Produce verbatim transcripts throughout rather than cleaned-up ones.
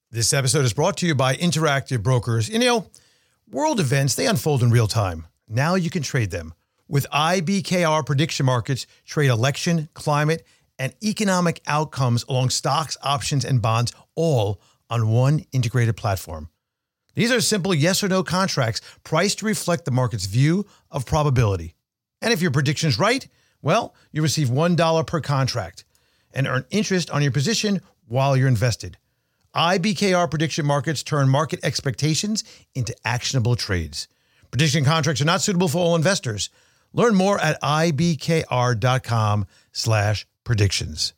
This episode is brought to you by Interactive Brokers. You know, world events, they unfold in real time. Now you can trade them. With I B K R prediction markets, trade election, climate, and economic outcomes along stocks, options, and bonds, all on one integrated platform. These are simple yes or no contracts priced to reflect the market's view of probability. And if your prediction's right, well, you receive one dollar per contract and earn interest on your position while you're invested. I B K R prediction markets turn market expectations into actionable trades. Prediction contracts are not suitable for all investors. Learn more at ibkr.com slash predictions.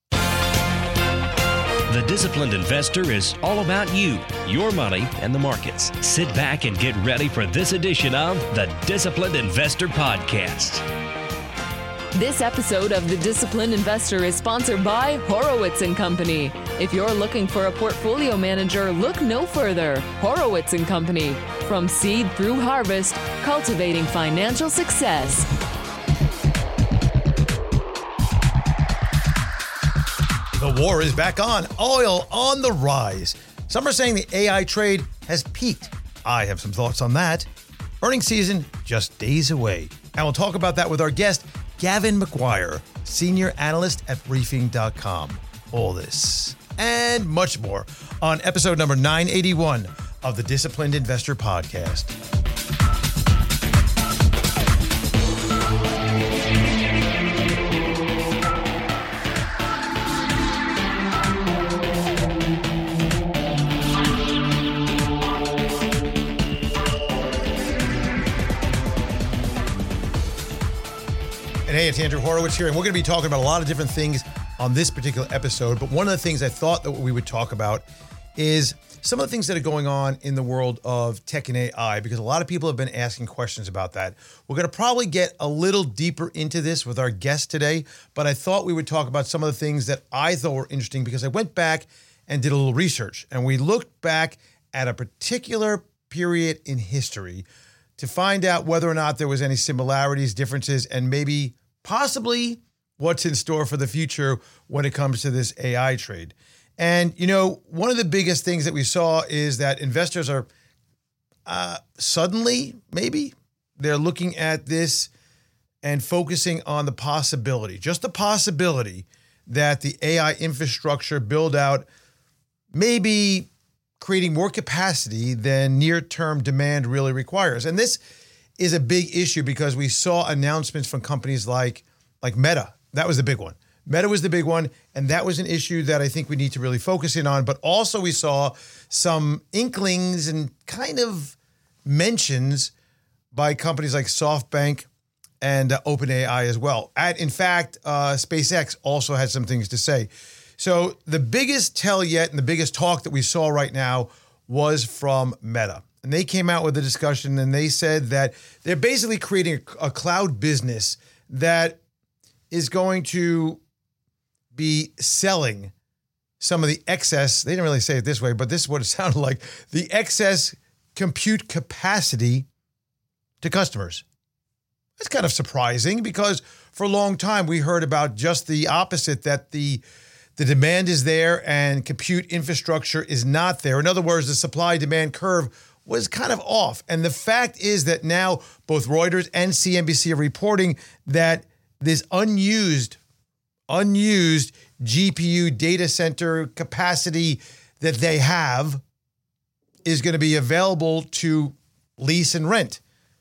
The Disciplined Investor is all about you, your money, and the markets. Sit back and get ready for this edition of the Disciplined Investor Podcast. This episode of The Disciplined Investor is sponsored by Horowitz and Company. If you're looking for a portfolio manager, look no further. Horowitz and Company. From seed through harvest, cultivating financial success. The war is back on. Oil on the rise. Some are saying the A I trade has peaked. I have some thoughts on that. Earnings season just days away. And we'll talk about that with our guest, Gavin McGuire, senior analyst at briefing dot com. All this and much more on episode number nine eighty-one of the Disciplined Investor Podcast. And hey, it's Andrew Horowitz here, and we're going to be talking about a lot of different things on this particular episode. But one of the things I thought that we would talk about is some of the things that are going on in the world of tech and A I, because a lot of people have been asking questions about that. We're going to probably get a little deeper into this with our guest today, but I thought we would talk about some of the things that I thought were interesting because I went back and did a little research, and we looked back at a particular period in history to find out whether or not there was any similarities, differences, and maybe possibly what's in store for the future when it comes to this A I trade. And, you know, one of the biggest things that we saw is that investors are uh, suddenly, maybe, they're looking at this and focusing on the possibility, just the possibility that the A I infrastructure build out maybe creating more capacity than near-term demand really requires. And this is a big issue because we saw announcements from companies like, like Meta. That was the big one. Meta was the big one, and that was an issue that I think we need to really focus in on. But also we saw some inklings and kind of mentions by companies like SoftBank and uh, OpenAI as well. At, in fact, uh, SpaceX also had some things to say. So the biggest tell yet and the biggest talk that we saw right now was from Meta. And they came out with a discussion and they said that they're basically creating a, a cloud business that is going to be selling some of the excess, they didn't really say it this way, but this is what it sounded like, the excess compute capacity to customers. It's kind of surprising because for a long time we heard about just the opposite, that the The demand is there and compute infrastructure is not there. In other words, the supply-demand curve was kind of off. And the fact is that now both Reuters and C N B C are reporting that this unused, unused G P U data center capacity that they have is going to be available to lease and rent.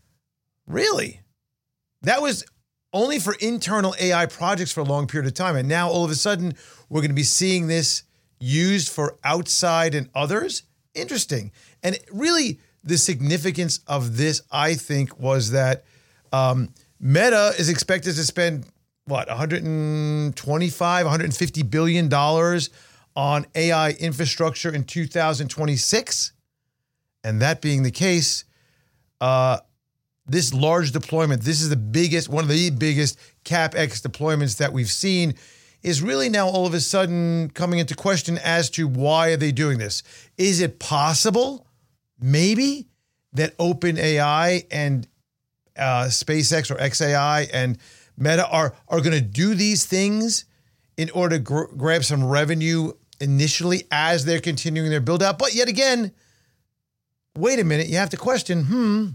Really? That was only for internal A I projects for a long period of time. And now all of a sudden, we're going to be seeing this used for outside and others. Interesting. And really, the significance of this, I think, was that um, Meta is expected to spend, what, one hundred twenty-five, one hundred fifty billion dollars on A I infrastructure in two thousand twenty-six. And that being the case, uh, this large deployment, this is the biggest, one of the biggest CapEx deployments that we've seen, is really now all of a sudden coming into question as to why are they doing this? Is it possible, maybe, that OpenAI and uh, SpaceX or X A I and Meta are, are going to do these things in order to gr- grab some revenue initially as they're continuing their build out. But yet again, wait a minute, you have to question, hmm,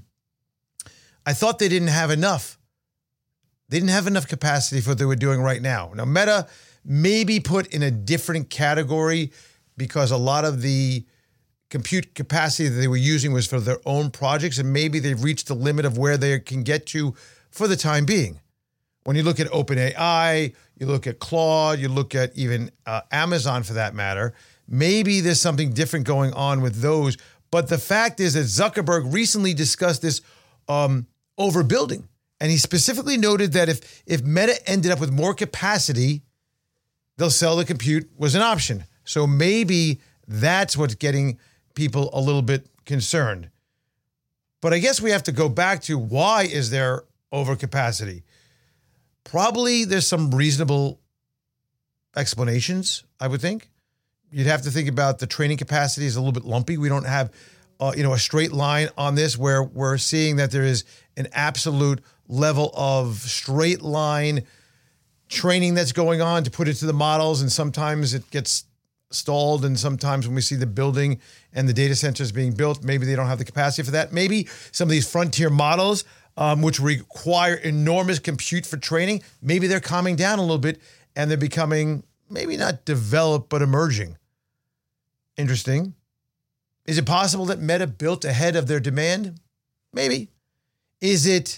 I thought they didn't have enough. They didn't have enough capacity for what they were doing right now. Now, Meta may be put in a different category because a lot of the compute capacity that they were using was for their own projects, and maybe they've reached the limit of where they can get to for the time being. When you look at OpenAI, you look at Claude, you look at even uh, Amazon for that matter, maybe there's something different going on with those. But the fact is that Zuckerberg recently discussed this um, overbuilding. And he specifically noted that if, if Meta ended up with more capacity, they'll sell the compute was an option. So maybe that's what's getting people a little bit concerned. But I guess we have to go back to why is there overcapacity? Probably there's some reasonable explanations, I would think. You'd have to think about the training capacity is a little bit lumpy. We don't have uh, you know, a straight line on this where we're seeing that there is an absolute level of straight line training that's going on to put it to the models. And sometimes it gets stalled. And sometimes when we see the building and the data centers being built, maybe they don't have the capacity for that. Maybe some of these frontier models, um, which require enormous compute for training, maybe they're calming down a little bit and they're becoming maybe not developed, but emerging. Interesting. Is it possible that Meta built ahead of their demand? Maybe. Is it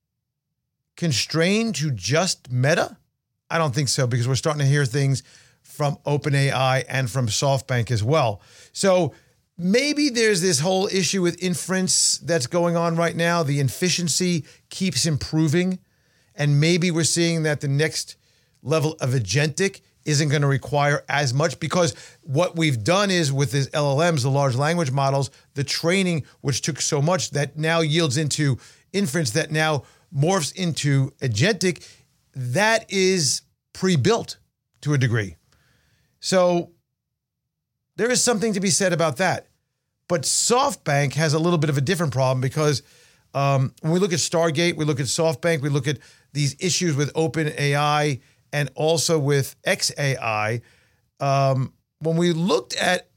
constrained to just Meta? I don't think so, because we're starting to hear things from OpenAI and from SoftBank as well. So maybe there's this whole issue with inference that's going on right now. The efficiency keeps improving. And maybe we're seeing that the next level of agentic isn't going to require as much, because what we've done is with these L L Ms, the large language models, the training, which took so much, that now yields into inference that now morphs into agentic, that is pre-built to a degree. So there is something to be said about that. But SoftBank has a little bit of a different problem, because um, when we look at Stargate, we look at SoftBank, we look at these issues with OpenAI and also with X A I. Um, when we looked at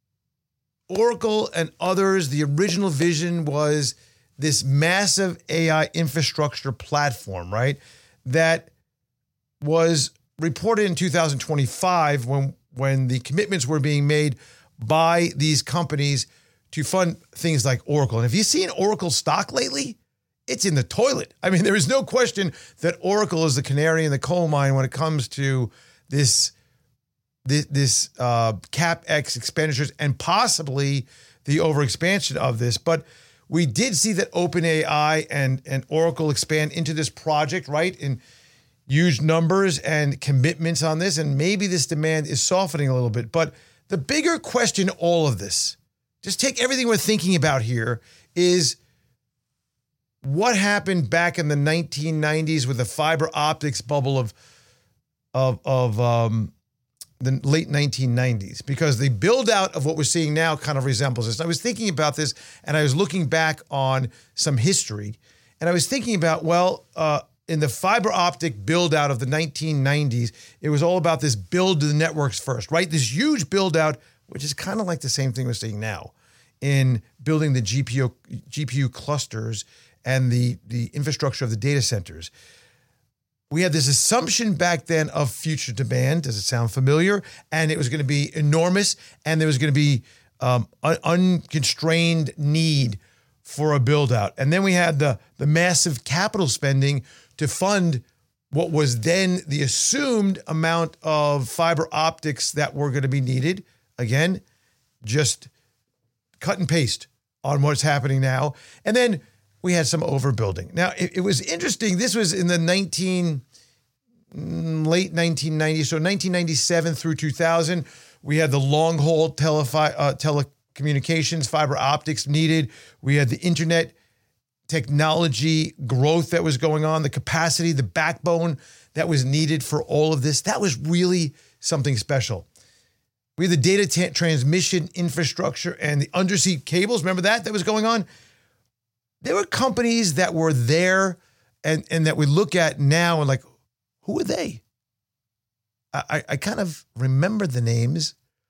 Oracle and others, the original vision was this massive A I infrastructure platform, right? That was reported in two thousand twenty-five when, when the commitments were being made by these companies to fund things like Oracle. And have you seen Oracle stock lately? It's in the toilet. I mean, there is no question that Oracle is the canary in the coal mine when it comes to this, this, this uh, CapEx expenditures and possibly the overexpansion of this. But we did see that OpenAI and, and Oracle expand into this project, right? In huge numbers and commitments on this. And maybe this demand is softening a little bit. But the bigger question, all of this, just take everything we're thinking about here, is what happened back in the nineteen nineties with the fiber optics bubble of of of um, the late nineteen nineties, because the build out of what we're seeing now kind of resembles this. I was thinking about this, and I was looking back on some history, and I was thinking about, well, uh, in the fiber optic build out of the nineteen nineties, it was all about this build to the networks first, right? This huge build out, which is kind of like the same thing we're seeing now in building the G P U G P U clusters and the, the infrastructure of the data centers. We had this assumption back then of future demand. Does it sound familiar? And it was going to be enormous, and there was going to be um, un- unconstrained need for a build out. And then we had the, the massive capital spending to fund what was then the assumed amount of fiber optics that were going to be needed. Again, just cut and paste on what's happening now. And then we had some overbuilding. Now, it, it was interesting. This was in the nineteen late nineteen nineties, so nineteen ninety-seven through two thousand. We had the long haul telefi- uh, telecommunications, fiber optics needed. We had the internet technology growth that was going on, the capacity, the backbone that was needed for all of this. That was really something special. We had the data t- transmission infrastructure and the undersea cables. Remember that? That was going on. There were companies that were there and, and that we look at now and like, who are they? I, I kind of remember the names,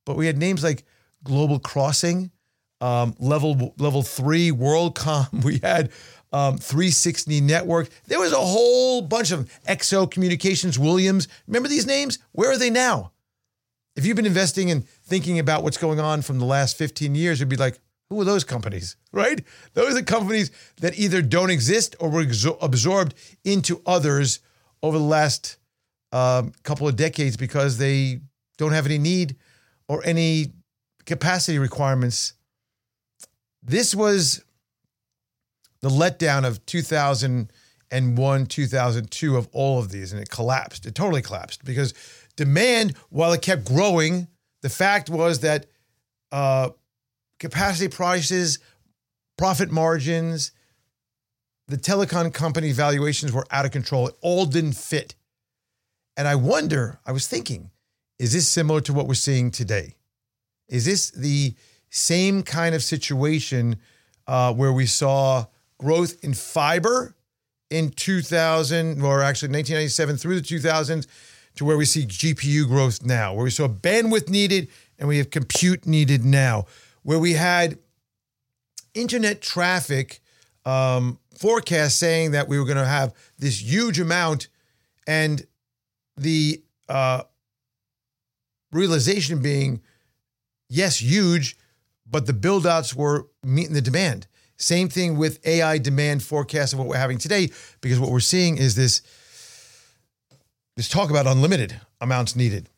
but we had names like Global Crossing, um, Level Level Three, WorldCom. We had um, three sixty Network. There was a whole bunch of X O Communications, Williams. Remember these names? Where are they now? If you've been investing and thinking about what's going on from the last fifteen years, it'd be like, who are those companies, right? Those are companies that either don't exist or were exor- absorbed into others over the last um, couple of decades because they don't have any need or any capacity requirements. This was the letdown of two thousand one, two thousand two of all of these, and it collapsed. It totally collapsed because demand, while it kept growing, the fact was that uh, capacity prices, profit margins, the telecom company valuations were out of control. It all didn't fit. And I wonder, I was thinking, is this similar to what we're seeing today? Is this the same kind of situation uh, where we saw growth in fiber in two thousand, or actually nineteen ninety-seven through the two thousands, to where we see G P U growth now, where we saw bandwidth needed and we have compute needed now, where we had internet traffic um, forecasts saying that we were going to have this huge amount, and the uh, realization being, yes, huge, but the build-outs were meeting the demand. Same thing with A I demand forecasts of what we're having today, because what we're seeing is this, this talk about unlimited amounts needed.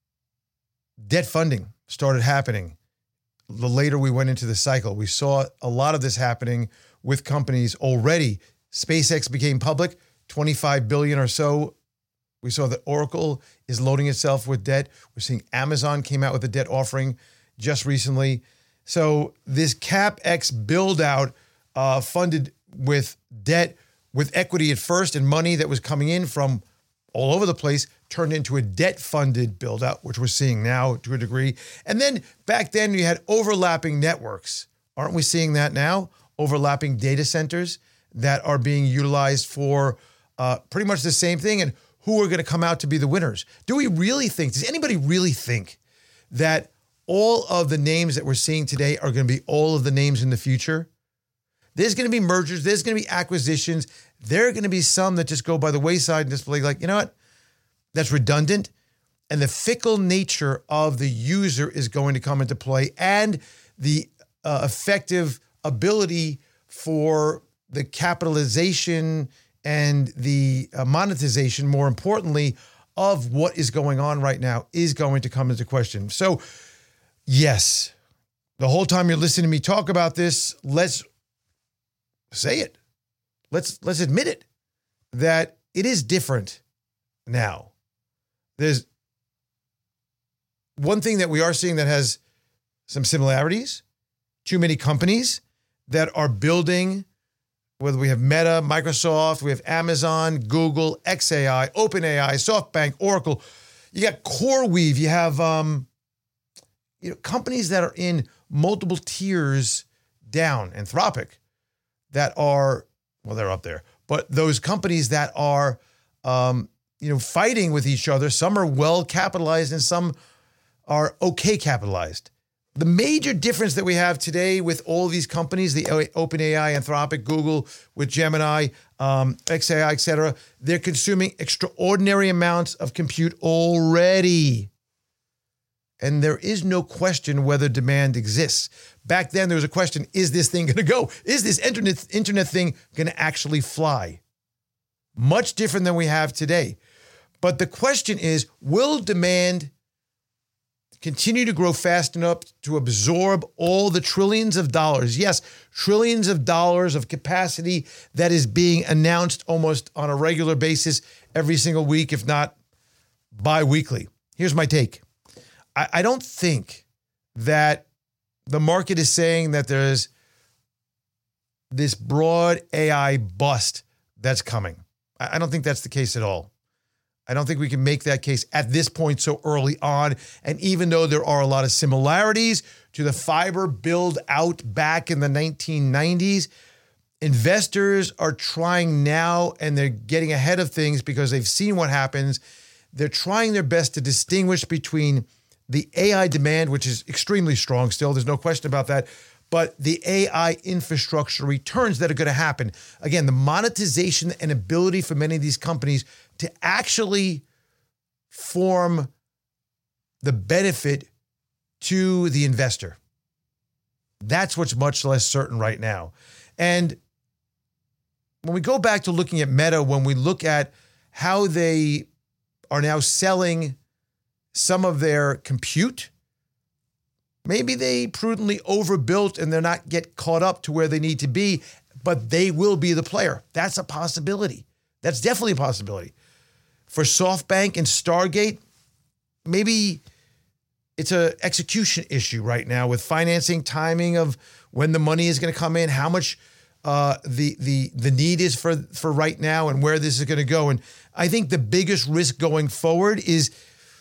Debt funding started happening. The later we went into the cycle, we saw a lot of this happening with companies already. SpaceX became public, twenty-five billion dollars or so. We saw that Oracle is loading itself with debt. We're seeing Amazon came out with a debt offering just recently. So this CapEx build out uh, funded with debt, with equity at first and money that was coming in from all over the place, turned into a debt-funded build-out, which we're seeing now to a degree. And then back then you had overlapping networks. Aren't we seeing that now? Overlapping data centers that are being utilized for uh, pretty much the same thing. And who are going to come out to be the winners? Do we really think, does anybody really think that all of the names that we're seeing today are going to be all of the names in the future? There's going to be mergers. There's going to be acquisitions. There are going to be some that just go by the wayside and just be like, you know what? That's redundant. And the fickle nature of the user is going to come into play, and the uh, effective ability for the capitalization and the uh, monetization, more importantly, of what is going on right now is going to come into question. So, yes, the whole time you're listening to me talk about this, let's say it. Let's let's admit it, that it is different now. There's one thing that we are seeing that has some similarities. Too many companies that are building, whether we have Meta, Microsoft, we have Amazon, Google, X A I, OpenAI, SoftBank, Oracle. You got CoreWeave. You have um, you know, companies that are in multiple tiers down, Anthropic, that are, well, they're up there, but those companies that are, um, you know, fighting with each other. Some are well capitalized and some are okay capitalized. The major difference that we have today with all these companies, the OpenAI, Anthropic, Google, with Gemini, um, X A I, et cetera, they're consuming extraordinary amounts of compute already. And there is no question whether demand exists. Back then, there was a question, is this thing going to go? Is this internet, internet thing going to actually fly? Much different than we have today. But the question is, will demand continue to grow fast enough to absorb all the trillions of dollars? Yes, trillions of dollars of capacity that is being announced almost on a regular basis every single week, if not bi-weekly. Here's my take. I, I don't think that the market is saying that there's this broad A I bust that's coming. I, I don't think that's the case at all. I don't think we can make that case at this point so early on. And even though there are a lot of similarities to the fiber build out back in the nineteen nineties, investors are trying now, and they're getting ahead of things because they've seen what happens. They're trying their best to distinguish between the A I demand, which is extremely strong still, there's no question about that, but the A I infrastructure returns that are going to happen. Again, the monetization and ability for many of these companies to actually form the benefit to the investor. That's what's much less certain right now. And when we go back to looking at Meta, when we look at how they are now selling some of their compute, maybe they prudently overbuilt and they're not get caught up to where they need to be, but they will be the player. That's a possibility. That's definitely a possibility. For SoftBank and Stargate, maybe it's an execution issue right now with financing, timing of when the money is going to come in, how much uh, the the the need is for, for right now and where this is going to go. And I think the biggest risk going forward is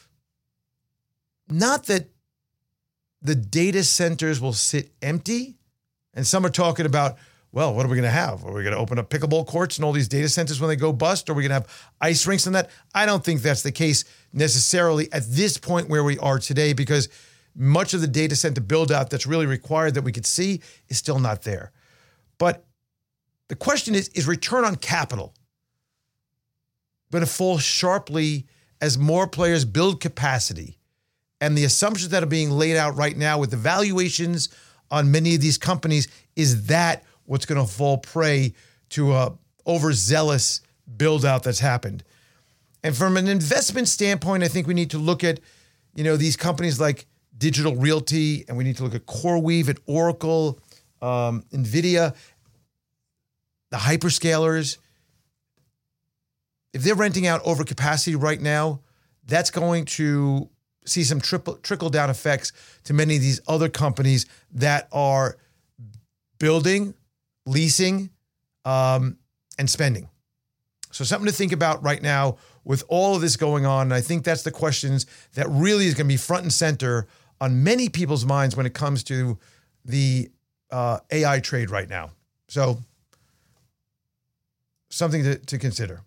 not that the data centers will sit empty. And some are talking about, well, what are we going to have? Are we going to open up pickleball courts and all these data centers when they go bust? Are we going to have ice rinks and that? I don't think that's the case necessarily at this point where we are today, because much of the data center build out that's really required that we could see is still not there. But the question is, is return on capital going to fall sharply as more players build capacity? And the assumptions that are being laid out right now with the valuations on many of these companies, is that what's going to fall prey to a overzealous build out that's happened? And from an investment standpoint, I think we need to look at, you know, these companies like Digital Realty, and we need to look at CoreWeave, at Oracle, um, NVIDIA, the hyperscalers. If they're renting out overcapacity right now, that's going to see some triple, trickle-down effects to many of these other companies that are building, leasing, um, and spending. So something to think about right now with all of this going on. And I think that's the questions that really is going to be front and center on many people's minds when it comes to the uh, A I trade right now. So something to, to consider.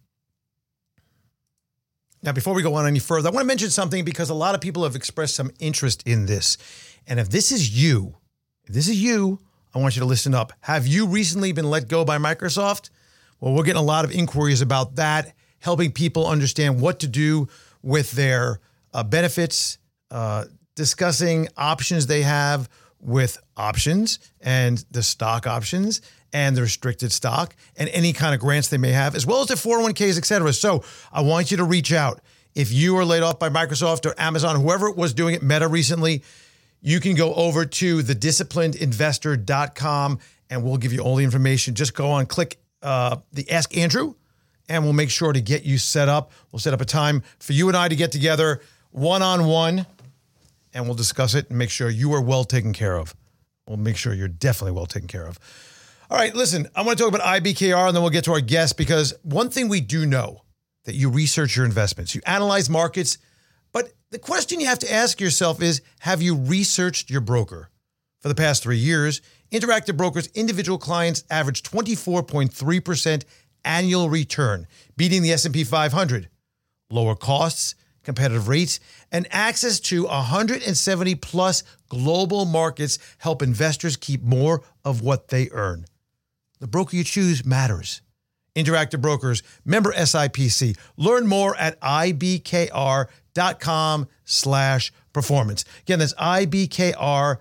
Now, before we go on any further, I want to mention something because a lot of people have expressed some interest in this. And if this is you, if this is you, I want you to listen up. Have you recently been let go by Microsoft? Well, we're getting a lot of inquiries about that, helping people understand what to do with their uh, benefits, uh, discussing options they have with options and the stock options and the restricted stock and any kind of grants they may have, as well as their four oh one k's, et cetera. So I want you to reach out. If you are laid off by Microsoft or Amazon, whoever was doing it, Meta recently, you can go over to the disciplined investor dot com and we'll give you all the information. Just go on, click uh, the Ask Andrew, and we'll make sure to get you set up. We'll set up a time for you and I to get together one-on-one, and we'll discuss it and make sure you are well taken care of. We'll make sure you're definitely well taken care of. All right, listen, I want to talk about I B K R, and then we'll get to our guest, because one thing we do know, that you research your investments, you analyze markets, but the question you have to ask yourself is, have you researched your broker? For the past three years, Interactive Brokers' individual clients averaged twenty-four point three percent annual return, beating the S and P five hundred. Lower costs, competitive rates, and access to one hundred seventy plus global markets help investors keep more of what they earn. The broker you choose matters. Interactive Brokers, member S I P C. Learn more at ibkr.com slash performance. Again, that's ibkr.com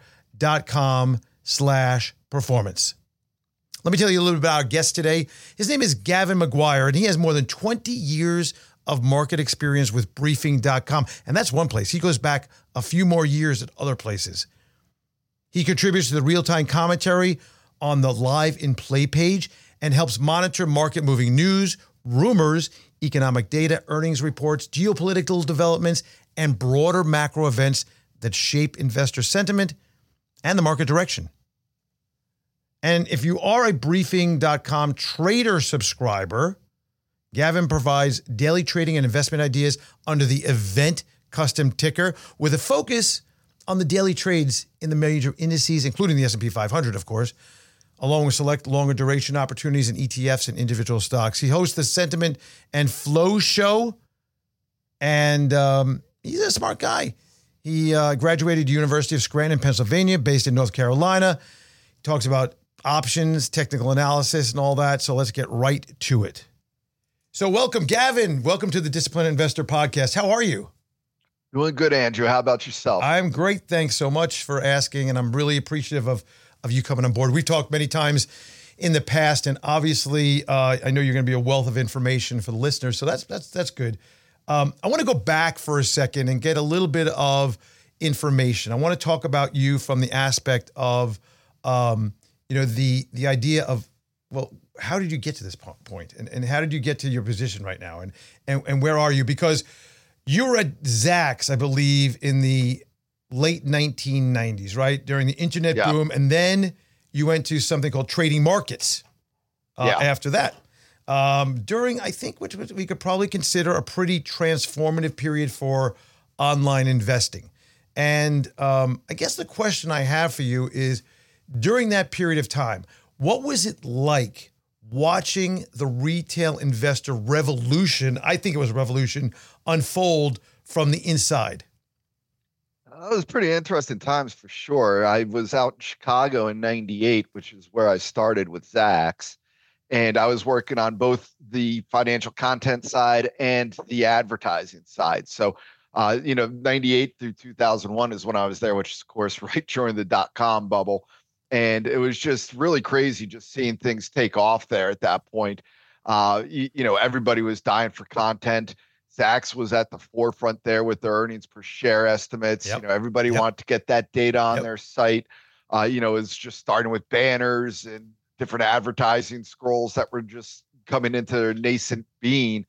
slash performance. Let me tell you a little bit about our guest today. His name is Gavin McGuire, and he has more than twenty years of market experience with briefing dot com. And that's one place. He goes back a few more years at other places. He contributes to the real-time commentary on the Live in Play page and helps monitor market-moving news, rumors, economic data, earnings reports, geopolitical developments, and broader macro events that shape investor sentiment and the market direction. And if you are a briefing dot com trader subscriber, Gavin provides daily trading and investment ideas under the Event Custom ticker with a focus on the daily trades in the major indices, including the S and P five hundred, of course, along with select longer duration opportunities in E T Fs and individual stocks. He hosts the Sentiment and Flow Show, and um, he's a smart guy. He uh, graduated University of Scranton, Pennsylvania, based in North Carolina. He talks about options, technical analysis, and all that. So let's get right to it. So welcome, Gavin. Welcome to the Disciplined Investor Podcast. How are you? Doing good, Andrew. How about yourself? I'm great. Thanks so much for asking, and I'm really appreciative of, of you coming on board. We've talked many times in the past, and obviously, uh, I know you're going to be a wealth of information for the listeners, so that's that's that's good. Um, I want to go back for a second and get a little bit of information. I want to talk about you from the aspect of, um, you know, the the idea of, well, how did you get to this po- point, and and how did you get to your position right now, and and and where are you? Because you were at Zacks, I believe, in the late nineteen nineties, right? During the internet yeah. boom. And then you went to something called Trading Markets uh, yeah. after that. Um, during, I think, which we could probably consider a pretty transformative period for online investing. And um, I guess the question I have for you is, during that period of time, what was it like watching the retail investor revolution, I think it was a revolution, unfold from the inside? Uh, it was pretty interesting times for sure. I was out in Chicago in ninety-eight, which is where I started with Zacks. And I was working on both the financial content side and the advertising side. So, uh, you know, ninety-eight through two thousand one is when I was there, which is, of course, right during the dot-com bubble. And it was just really crazy just seeing things take off there at that point. Uh, you, you know, everybody was dying for content. Zacks was at the forefront there with their earnings per share estimates. Yep. You know, everybody Yep. wanted to get that data on Yep. their site. Uh, you know, it's just starting with banners and different advertising scrolls that were just coming into their nascent being.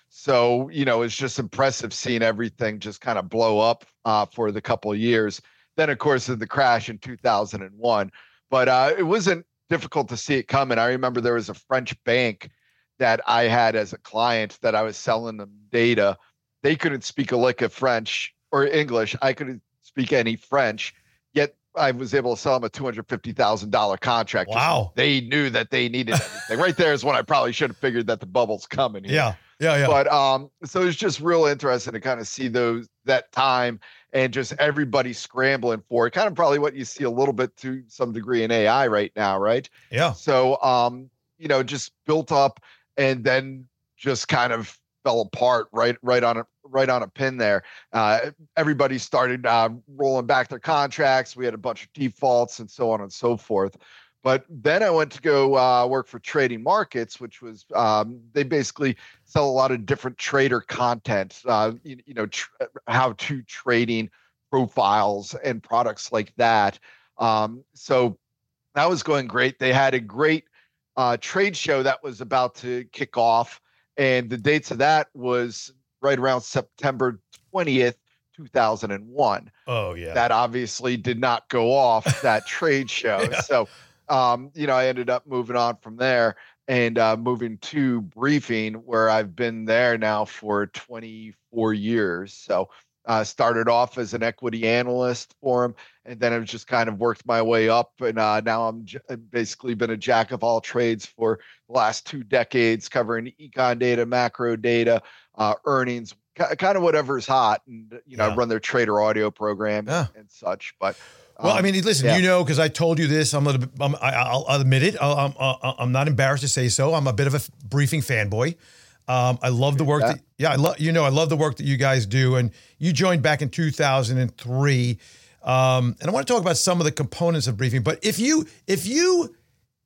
So, you know, it's just impressive seeing everything just kind of blow up uh, for the couple of years. Then, of course, the crash in two thousand one. But uh, it wasn't difficult to see it coming. I remember there was a French bank that I had as a client that I was selling them data. They couldn't speak a lick of French or English. I couldn't speak any French, yet I was able to sell them a two hundred fifty thousand dollars contract. Wow. They knew that they needed everything. Right there is when I probably should have figured that the bubble's coming. Here. Yeah, yeah, yeah. But um, so it's just real interesting to kind of see those that time and just everybody scrambling for it. Kind of probably what you see a little bit to some degree in A I right now, right? Yeah. So um, you know, just built up and then just kind of fell apart right right on a right on a pin there. Uh, everybody started uh, rolling back their contracts. We had a bunch of defaults and so on and so forth. But then I went to go uh, work for Trading Markets, which was um, they basically sell a lot of different trader content, uh, you, you know, tr- how to trading profiles and products like that. Um, so that was going great. They had a great uh, trade show that was about to kick off. And the dates of that was right around September twentieth, two thousand one. Oh, yeah. That obviously did not go off that trade show. Yeah. So, um, you know, I ended up moving on from there and uh, moving to Briefing, where I've been there now for twenty-four years. So uh, started off as an equity analyst for them, and then I've just kind of worked my way up. And uh, now I'm j- basically been a jack of all trades for the last two decades, covering econ data, macro data, uh, earnings, k- kind of whatever's hot. And, you know, Yeah. I run their trader audio program Yeah. and such. But Well, I um, mean, listen, yeah. you know, because I told you this. I'm a little bit, I'm, I, I'll, I'll admit it. I'll, I'm, uh, I'm not embarrassed to say so. I'm a bit of a Briefing fanboy. Um, I love the work Yeah. that, yeah, I love, you know, I love the work that you guys do. And you joined back in two thousand three. Um, and I want to talk about some of the components of Briefing. But if you, if you,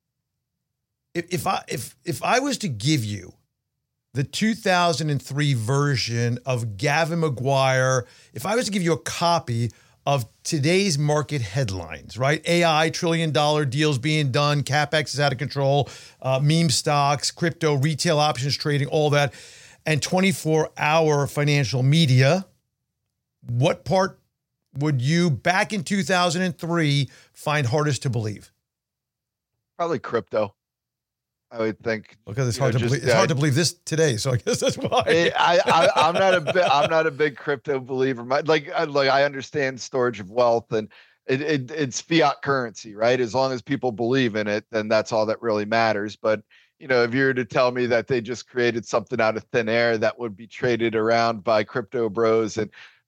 if, if I, if, if I was to give you the two thousand three version of Gavin McGuire, if I was to give you a copy of today's market headlines, right? A I, trillion dollar deals being done, CapEx is out of control, uh, meme stocks, crypto, retail options trading, all that, and twenty-four hour financial media. What part would you, back in two thousand three, find hardest to believe? Probably crypto, I would think. Because it's You hard know, to just, believe. It's uh, hard to believe this today, so I guess that's why. I, I, I, I'm not a big, I'm not a big crypto believer. My, like, I, like I understand storage of wealth and it, it, it's fiat currency, right? As long as people believe in it, then that's all that really matters. But you know, if you were to tell me that they just created something out of thin air that would be traded around by crypto bros and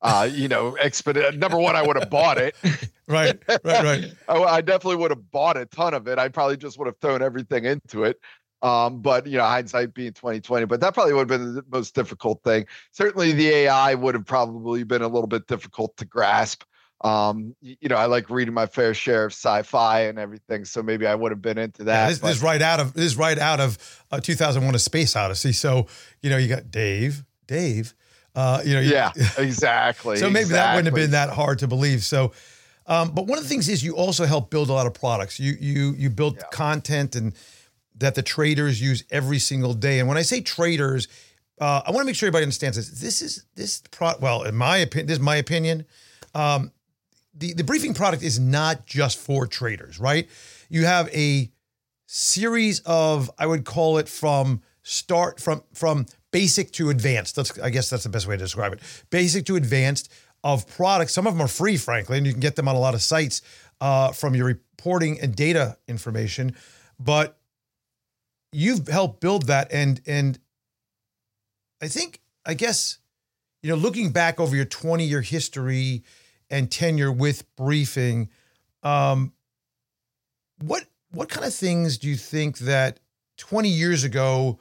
Uh, you know, exponent. Number one, I would have bought it. Right, right, right. I, I definitely would have bought a ton of it. I probably just would have thrown everything into it. Um, but you know, hindsight being twenty twenty, but that probably would have been the most difficult thing. Certainly the A I would have probably been a little bit difficult to grasp. Um, you know, I like reading my fair share of sci-fi and everything, so maybe I would have been into that. Yeah, this, this is right out of this is right out of uh, two thousand one: A Space Odyssey. So you know, you got Dave, Dave. Uh, you know, you, yeah, exactly. So maybe exactly. that wouldn't have been that hard to believe. So, um, but one of the things is you also help build a lot of products. You you you build yeah. content and that the traders use every single day. And when I say traders, uh, I want to make sure everybody understands this. This is this pro. Well, in my opinion, this is my opinion. Um, The, the briefing product is not just for traders, right? You have a series of, I would call it from start, from from basic to advanced. That's, I guess that's the best way to describe it. Basic to advanced of products. Some of them are free, frankly, and you can get them on a lot of sites uh, from your reporting and data information. But you've helped build that. And, and I think, I guess, you know, looking back over your twenty-year history and tenure with briefing, um, what what kind of things do you think that twenty years ago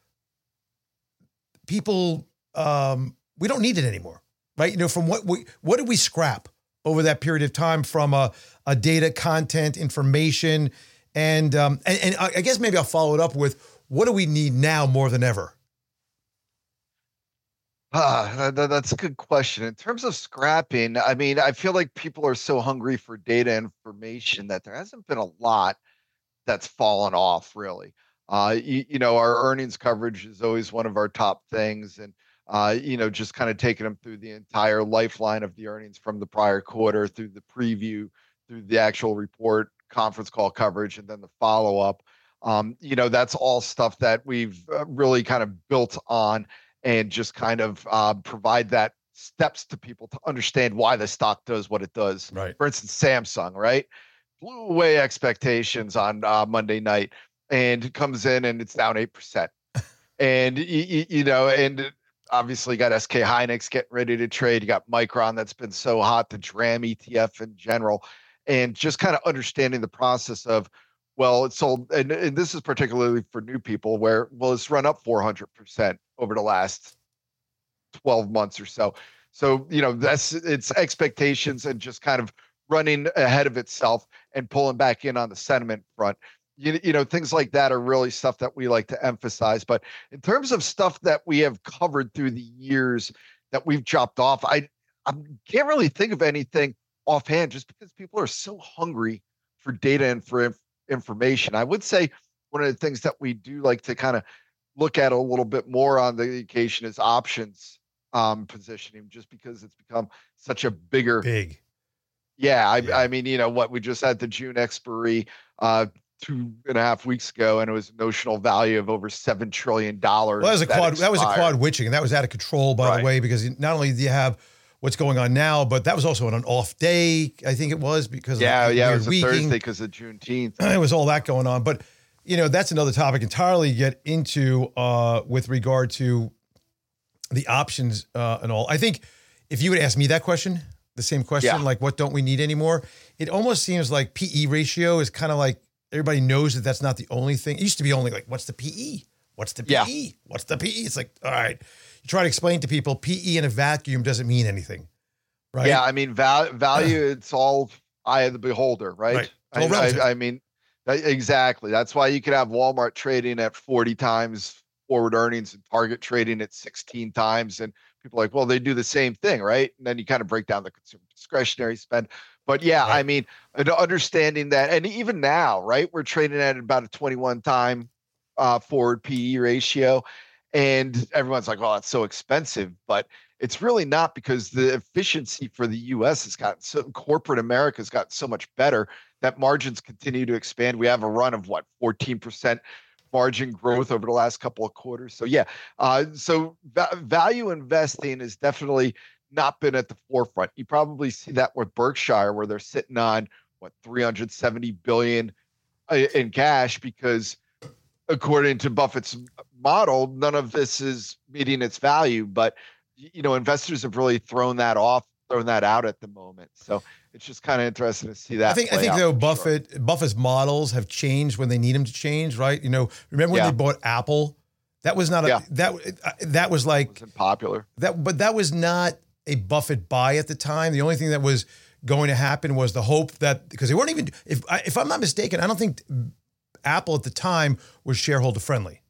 people um, we don't need it anymore, right? You know, from what we what did we scrap over that period of time from a, a data, content, information, and, um, and and I guess maybe I'll follow it up with what do we need now more than ever? Ah, that, that's a good question. In terms of scrapping, I mean, I feel like people are so hungry for data information that there hasn't been a lot that's fallen off, really. Uh, you, you know, our earnings coverage is always one of our top things. And, uh, you know, just kind of taking them through the entire lifeline of the earnings from the prior quarter, through the preview, through the actual report, conference call coverage, and then the follow-up. Um, you know, that's all stuff that we've really kind of built on and just kind of uh, provide that steps to people to understand why the stock does what it does. Right. For instance, Samsung, right? Blew away expectations on uh, Monday night and comes in and it's down eight percent. And, you, you know, and obviously got S K Hynix getting ready to trade. You got Micron that's been so hot, the DRAM E T F in general, and just kind of understanding the process of, well, it's sold, and, and this is particularly for new people where, well, it's run up four hundred percent over the last twelve months or so. So, you know, that's it's expectations and just kind of running ahead of itself and pulling back in on the sentiment front. You, you know, things like that are really stuff that we like to emphasize. But in terms of stuff that we have covered through the years that we've chopped off, I, I can't really think of anything offhand just because people are so hungry for data and for information. I would say one of the things that we do like to kind of look at a little bit more on the occasion is options um, positioning, just because it's become such a bigger big. Yeah, I, yeah. I mean, you know what, we just had the June expiry uh, two and a half weeks ago, and it was a notional value of over seven trillion dollars. Well, that was a that quad. expired. That was a quad witching, and that was out of control, by Right. the way, because not only do you have what's going on now, but that was also on an off day, I think it was, because Yeah, of yeah, it was a weeking. Thursday because of Juneteenth. It was all that going on. But, you know, that's another topic entirely to get into uh, with regard to the options uh, and all. I think if you would ask me that question, the same question, Yeah. like what don't we need anymore? It almost seems like P E ratio is kind of like everybody knows that that's not the only thing. It used to be only like, what's the P E? What's the P E? Yeah. What's the P E? It's like, all right. You try to explain to people P E in a vacuum doesn't mean anything, right? Yeah, I mean, val- value, it's all eye of the beholder, right? Right. It's all I, relative. I, I mean, that, exactly. That's why you could have Walmart trading at forty times forward earnings and Target trading at sixteen times. And people are like, well, they do the same thing, right? And then you kind of break down the consumer discretionary spend. But yeah, Right. I mean, and understanding that, and even now, right, we're trading at about a twenty-one time uh, forward P E ratio. And everyone's like, well, that's so expensive. But it's really not, because the efficiency for the U S has gotten so, corporate America has gotten so much better that margins continue to expand. We have a run of what, fourteen percent margin growth over the last couple of quarters. So yeah, uh, so va- value investing has definitely not been at the forefront. You probably see that with Berkshire, where they're sitting on what, three hundred seventy billion in cash, because according to Buffett's model, none of this is meeting its value. But you know, investors have really thrown that off, thrown that out at the moment. So it's just kind of interesting to see that. I think I play think out though for Buffett sure. Buffett's models have changed when they need them to change, right? You know, remember when Yeah. they bought Apple? That was not a Yeah. that that was like Wasn't popular. that, but that was not a Buffett buy at the time. The only thing that was going to happen was the hope that, because they weren't even, if I, if I'm not mistaken, I don't think Apple at the time was shareholder friendly.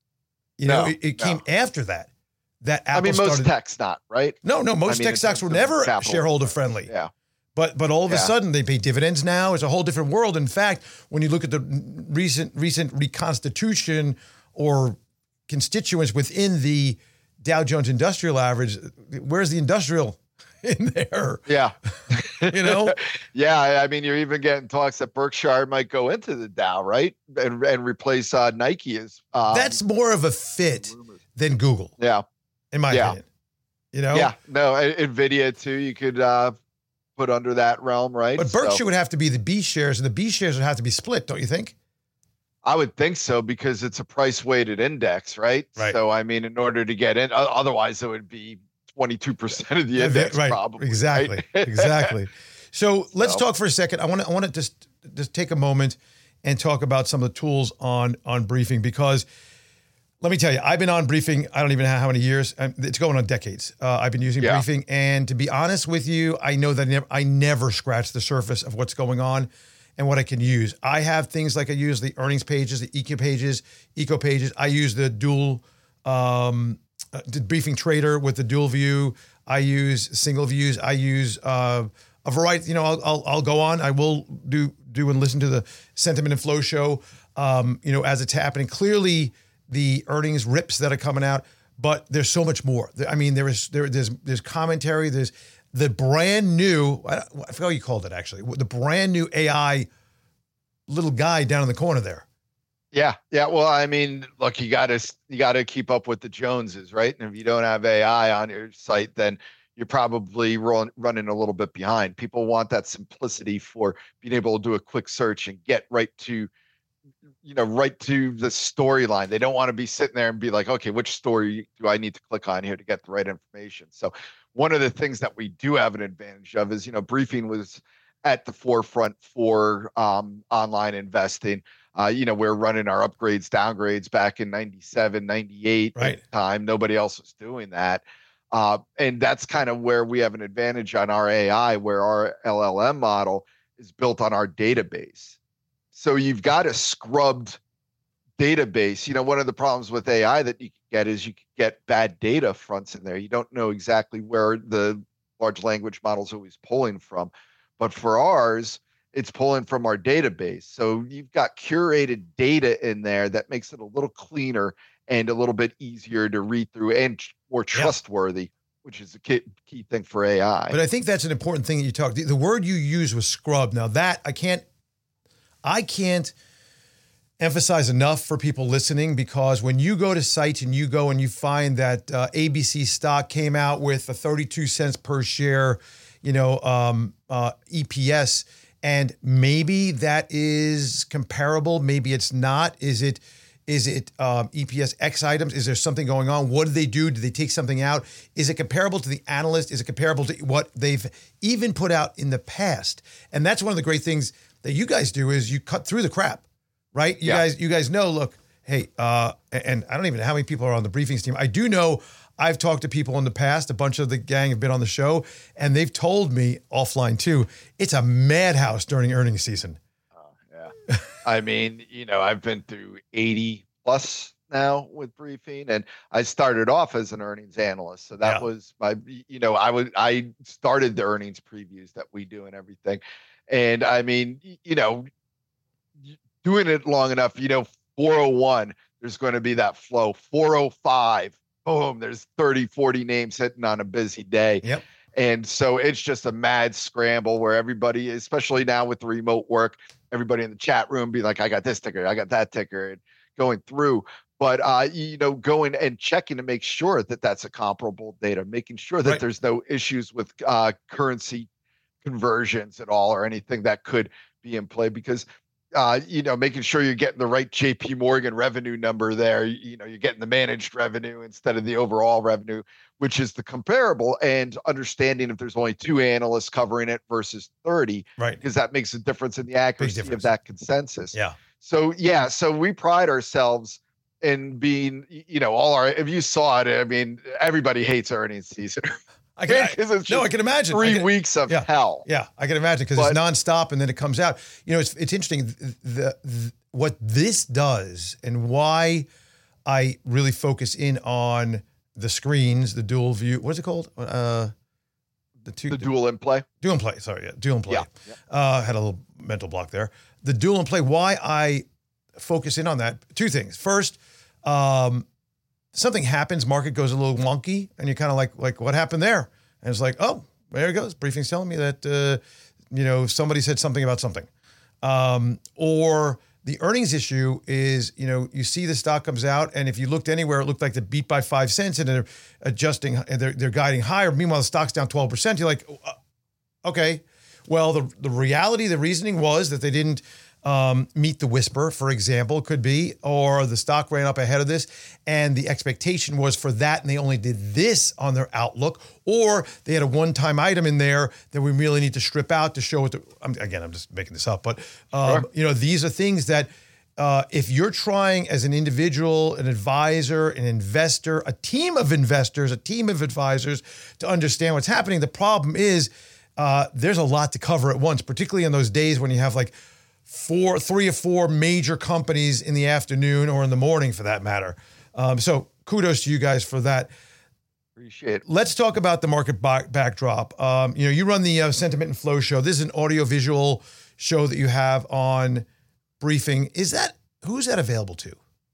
You know, No, it, it no. came after that. That Apple I mean, most started. tech's not, right? no, no, most I mean, tech in stocks were terms of never capital. shareholder friendly. Yeah. But but all of a Yeah. sudden they pay dividends now. It's a whole different world. In fact, when you look at the recent recent reconstitution or constituents within the Dow Jones Industrial Average, where's the industrial in there? Yeah. You know? Yeah. I mean, you're even getting talks that Berkshire might go into the Dow, right? And and replace uh, Nike as um, That's more of a fit rumors. than Google, Yeah. in my Yeah. opinion. You know? Yeah. No, I- Nvidia too. You could uh, put under that realm, right? But Berkshire So- would have to be the B shares, and the B shares would have to be split, don't you think? I would think so, because it's a price weighted index, right? Right. So, I mean, in order to get in, o- otherwise it would be twenty-two percent of the Yeah, that- index, right. probably. Exactly. right? Exactly. So let's So- talk for a second. I want to I want to just just take a moment and talk about some of the tools on on Briefing, because let me tell you, I've been on Briefing. I don't even know how many years. Um, It's going on decades. Uh, I've been using Yeah. Briefing, and to be honest with you, I know that I never, I never scratch the surface of what's going on and what I can use. I have things like I use the earnings pages, the E Q pages, Eco pages. I use the dual um, uh, the Briefing Trader with the dual view. I use single views. I use uh, a variety. You know, I'll, I'll I'll go on. I will do do and listen to the Sentiment and Flow show. Um, you know, as it's happening. Clearly, the earnings rips that are coming out, but there's so much more. I mean, there is there there's there's commentary. There's the brand new. I, I forgot what you called it actually. The brand new A I little guy down in the corner there. Yeah. Yeah. Well, I mean, look, you got to you got to keep up with the Joneses, right? And if you don't have A I on your site, then you're probably run, running a little bit behind. People want that simplicity for being able to do a quick search and get right to, you know, right to the storyline. They don't want to be sitting there and be like, okay, which story do I need to click on here to get the right information? So one of the things that we do have an advantage of is, you know, Briefing was at the forefront for um, online investing. Uh, you know, we're running our upgrades, downgrades back in ninety-seven, ninety-eight Right. at the time. Nobody else was doing that. Uh, and that's kind of where we have an advantage on our A I, where our L L M model is built on our database. So you've got a scrubbed database. You know, one of the problems with A I that you can get is you can get bad data fronts in there. You don't know exactly where the large language model is always pulling from. But for ours, it's pulling from our database. So you've got curated data in there that makes it a little cleaner and a little bit easier to read through and more Yeah. trustworthy, which is a key, key thing for A I. But I think that's an important thing that you talk. The, the word you use was scrub. Now that I can't, I can't emphasize enough for people listening, because when you go to sites and you go and you find that uh, A B C stock came out with a thirty-two cents per share, you know, um, uh, E P S, and maybe that is comparable, maybe it's not. Is it? Is it um, E P S X items? Is there something going on? What did they do? Did they take something out? Is it comparable to the analyst? Is it comparable to what they've even put out in the past? And that's one of the great things that you guys do is you cut through the crap, right? You Yeah. guys, you guys know, look, hey, uh, and I don't even know how many people are on the briefings team. I do know I've talked to people in the past. A bunch of the gang have been on the show, and they've told me offline too, it's a madhouse during earnings season. Yeah. I mean, you know, I've been through eighty plus now with Briefing, and I started off as an earnings analyst. So that Yeah. was my, you know, I was, I started the earnings previews that we do and everything. And I mean, y- you know, y- doing it long enough, you know, four oh one, there's going to be that flow. four oh five, boom, there's thirty, forty names hitting on a busy day. Yep. And so it's just a mad scramble where everybody, especially now with the remote work, everybody in the chat room be like, I got this ticker, I got that ticker, and going through. But, uh, you know, going and checking to make sure that that's a comparable data, making sure that Right. there's no issues with uh, currency conversions at all or anything that could be in play. Because uh, you know, making sure you're getting the right J P Morgan revenue number there. You know, you're getting the managed revenue instead of the overall revenue, which is the comparable, and understanding if there's only two analysts covering it versus thirty, right? Because that makes a difference in the accuracy of that consensus. Yeah. So, yeah, so we pride ourselves in being, you know, all our, if you saw it, I mean, everybody hates earnings season. I can, it's no, I can imagine. Three can, weeks of yeah, hell. Yeah, I can imagine because it's nonstop and then it comes out. You know, it's it's interesting the, the, the what this does and why I really focus in on the screens, the dual view. What is it called? Uh, the two. The dual in play. Dual in play. Sorry, yeah, dual in play. Yeah, yeah. Uh, had a little mental block there. The dual in play. Why I focus in on that? Two things. First, um, something happens, market goes a little wonky, and you're kind of like, like, what happened there? And it's like, oh, there it goes. Briefing's telling me that, uh, you know, somebody said something about something. Um, or the earnings issue is, you know, you see the stock comes out, and if you looked anywhere, it looked like they beat by five cents, and they're adjusting, and they're, they're guiding higher. Meanwhile, the stock's down twelve percent. You're like, okay, well, the, the reality, the reasoning was that they didn't Um, meet the whisper, for example, could be, or the stock ran up ahead of this and the expectation was for that and they only did this on their outlook, or they had a one-time item in there that we really need to strip out to show what the, I'm, again, I'm just making this up, but um, sure. you know, these are things that uh, if you're trying as an individual, an advisor, an investor, a team of investors, a team of advisors to understand what's happening, the problem is uh, there's a lot to cover at once, particularly in those days when you have like four, three or four major companies in the afternoon or in the morning for that matter. Um, so kudos to you guys for that. Appreciate it. Let's talk about the market back, backdrop. Um, you know, you run the uh, Sentiment and Flow show. This is an audio visual show that you have on Briefing. Is that, who's that available to?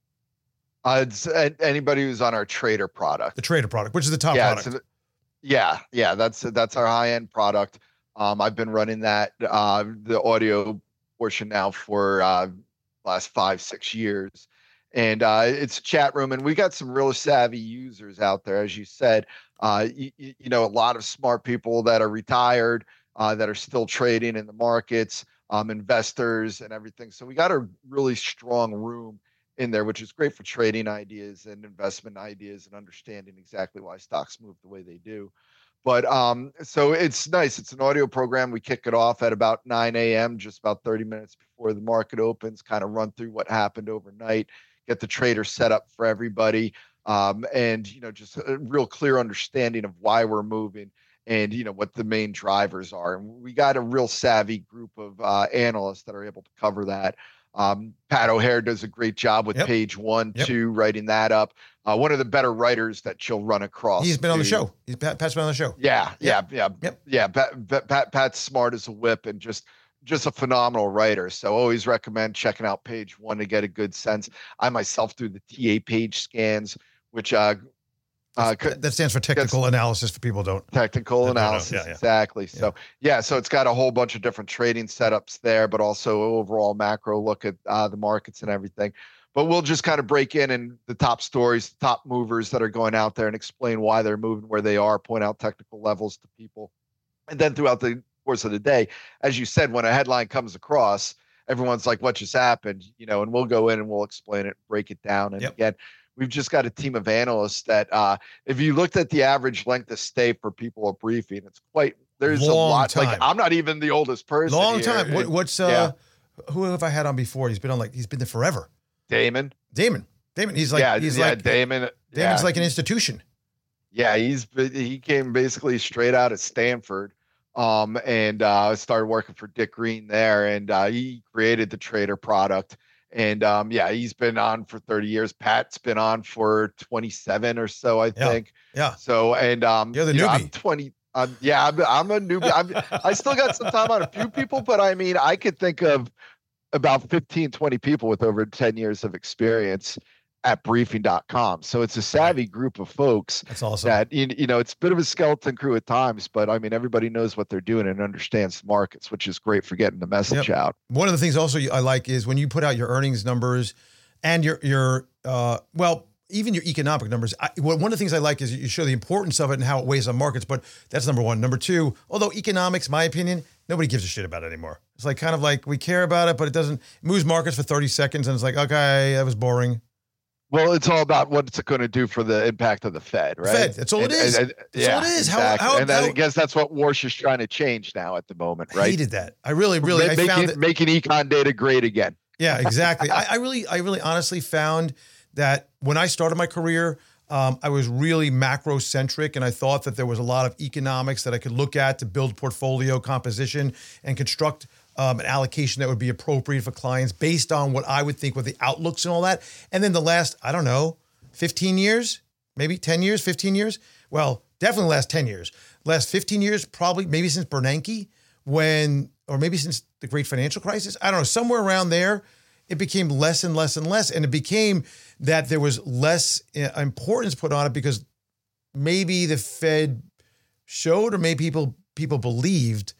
Uh, it's anybody who's on our trader product. The trader product, which is the top yeah, product. So the, yeah, yeah, that's that's our high-end product. Um, I've been running that, uh, the audio portion now for uh last five six years, and uh it's a chat room, and we got some real savvy users out there, as you said. uh you, you know, a lot of smart people that are retired, uh that are still trading in the markets, um investors and everything. So we got a really strong room in there, which is great for trading ideas and investment ideas and understanding exactly why stocks move the way they do. But um, so it's nice. It's an audio program. We kick it off at about nine a.m., just about thirty minutes before the market opens, kind of run through what happened overnight, get the trader set up for everybody, um, and, you know, just a real clear understanding of why we're moving and, you know, what the main drivers are. And we got a real savvy group of uh, analysts that are able to cover that. Um, Pat O'Hare does a great job with yep. page one, yep. two, writing that up. Uh, one of the better writers that you'll run across. He's been on the show. He's Pat, Pat's been on the show. Yeah, yep. yeah, yeah, yep. yeah. Pat, Pat, Pat's smart as a whip and just just a phenomenal writer. So always recommend checking out page one to get a good sense. I myself do the T A page scans, which uh, uh that stands for technical analysis for people who don't. Technical analysis, yeah, yeah. Exactly. Yeah. So yeah, so it's got a whole bunch of different trading setups there, but also overall macro look at uh, the markets and everything. But we'll just kind of break in and the top stories, the top movers that are going out there and explain why they're moving where they are, point out technical levels to people. And then throughout the course of the day, as you said, when a headline comes across, everyone's like, what just happened? You know, and we'll go in and we'll explain it, break it down. And yep. again, we've just got a team of analysts that uh, if you looked at the average length of stay for people at Briefing, it's quite, there's Long a lot. Time. Like, I'm not even the oldest person. Long here. time. What, what's, uh, yeah. who have I had on before? He's been on like, he's been there forever. Damon. Damon. Damon. He's like, yeah, he's yeah, like, Damon. Damon's yeah. like an institution. Yeah, he's he came basically straight out of Stanford, um, and uh, started working for Dick Green there, and uh, he created the trader product. And um, yeah, he's been on for thirty years. Pat's been on for twenty-seven or so, I yeah. think. Yeah. So and um, you're the you newbie. Know, I'm twenty. Um, yeah, I'm, I'm a newbie. I'm, I still got some time on a few people, but I mean, I could think of about fifteen, twenty people with over ten years of experience at briefing dot com. So it's a savvy group of folks. That's awesome. That, you, you know, it's a bit of a skeleton crew at times, but I mean, everybody knows what they're doing and understands the markets, which is great for getting the message yep. out. One of the things also I like is when you put out your earnings numbers and your, your uh, well, even your economic numbers. I, one of the things I like is you show the importance of it and how it weighs on markets, but that's number one. Number two, although economics, my opinion, nobody gives a shit about it anymore. It's like kind of like we care about it, but it doesn't it moves markets for thirty seconds, and it's like, okay, that was boring. Well, it's all about what it's going to do for the impact of the Fed, right? Fed, that's all and, it is. And, and, that's yeah, all it is. Exactly. How, how, and how, I guess that's what Warsh is trying to change now at the moment, right? I hated that. I really, really, making, I found that, making econ data great again. Yeah, exactly. I, I really, I really honestly found that when I started my career, um, I was really macro centric, and I thought that there was a lot of economics that I could look at to build portfolio composition and construct um, an allocation that would be appropriate for clients based on what I would think were the outlooks and all that. And then the last, I don't know, fifteen years, maybe ten years, fifteen years. Well, definitely the last ten years. Last fifteen years, probably maybe since Bernanke, when, or maybe since the great financial crisis. I don't know, somewhere around there, it became less and less and less. And it became that there was less importance put on it because maybe the Fed showed, or maybe people people believed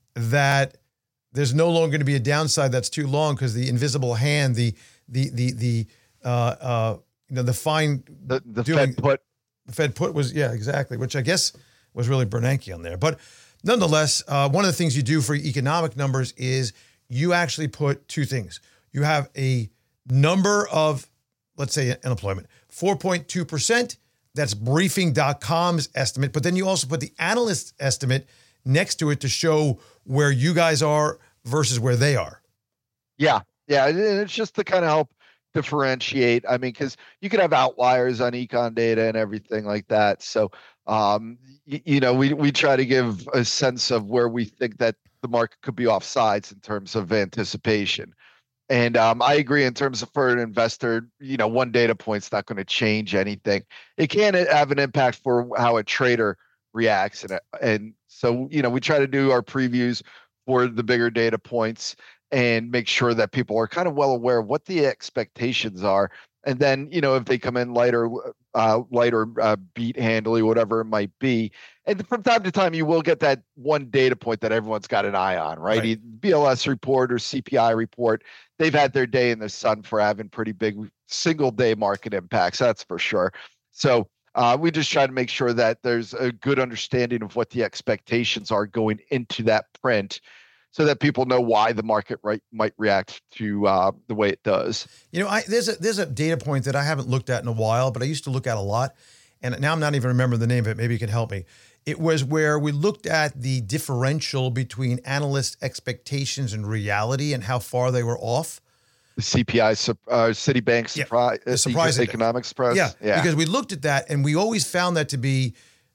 that there's no longer going to be a downside that's too long because the invisible hand, the the the the uh, uh, you know the fine the the doing, Fed put the Fed put was yeah exactly, which I guess was really Bernanke on there. But nonetheless, uh, one of the things you do for economic numbers is you actually put two things. You have a number of, let's say, unemployment, four point two percent. That's briefing dot com's estimate. But then you also put the analyst's estimate next to it to show where you guys are versus where they are. Yeah. Yeah. And it's just to kind of help differentiate. I mean, because you could have outliers on econ data and everything like that. So, um, you, you know, we, we try to give a sense of where we think that the market could be off sides in terms of anticipation. And um, I agree in terms of for an investor, you know, one data point's not going to change anything. It can have an impact for how a trader reacts. And, and so, you know, we try to do our previews for the bigger data points and make sure that people are kind of well aware of what the expectations are. And then, you know, if they come in lighter, uh, lighter uh, beat handily, whatever it might be. And from time to time, you will get that one data point that everyone's got an eye on, right? right. B L S report or C P I report. They've had their day in the sun for having pretty big single day market impacts. That's for sure. So uh, we just try to make sure that there's a good understanding of what the expectations are going into that print, so that people know why the market right might react to uh, the way it does. You know, I, there's a there's a data point that I haven't looked at in a while, but I used to look at a lot, and now I'm not even remembering the name of it. Maybe you can help me. It was where we looked at the differential between analyst expectations and reality and how far they were off. The C P I, uh, Citibank surprise, yeah, the surprise economic surprise. Yeah, yeah, because we looked at that and we always found that to be,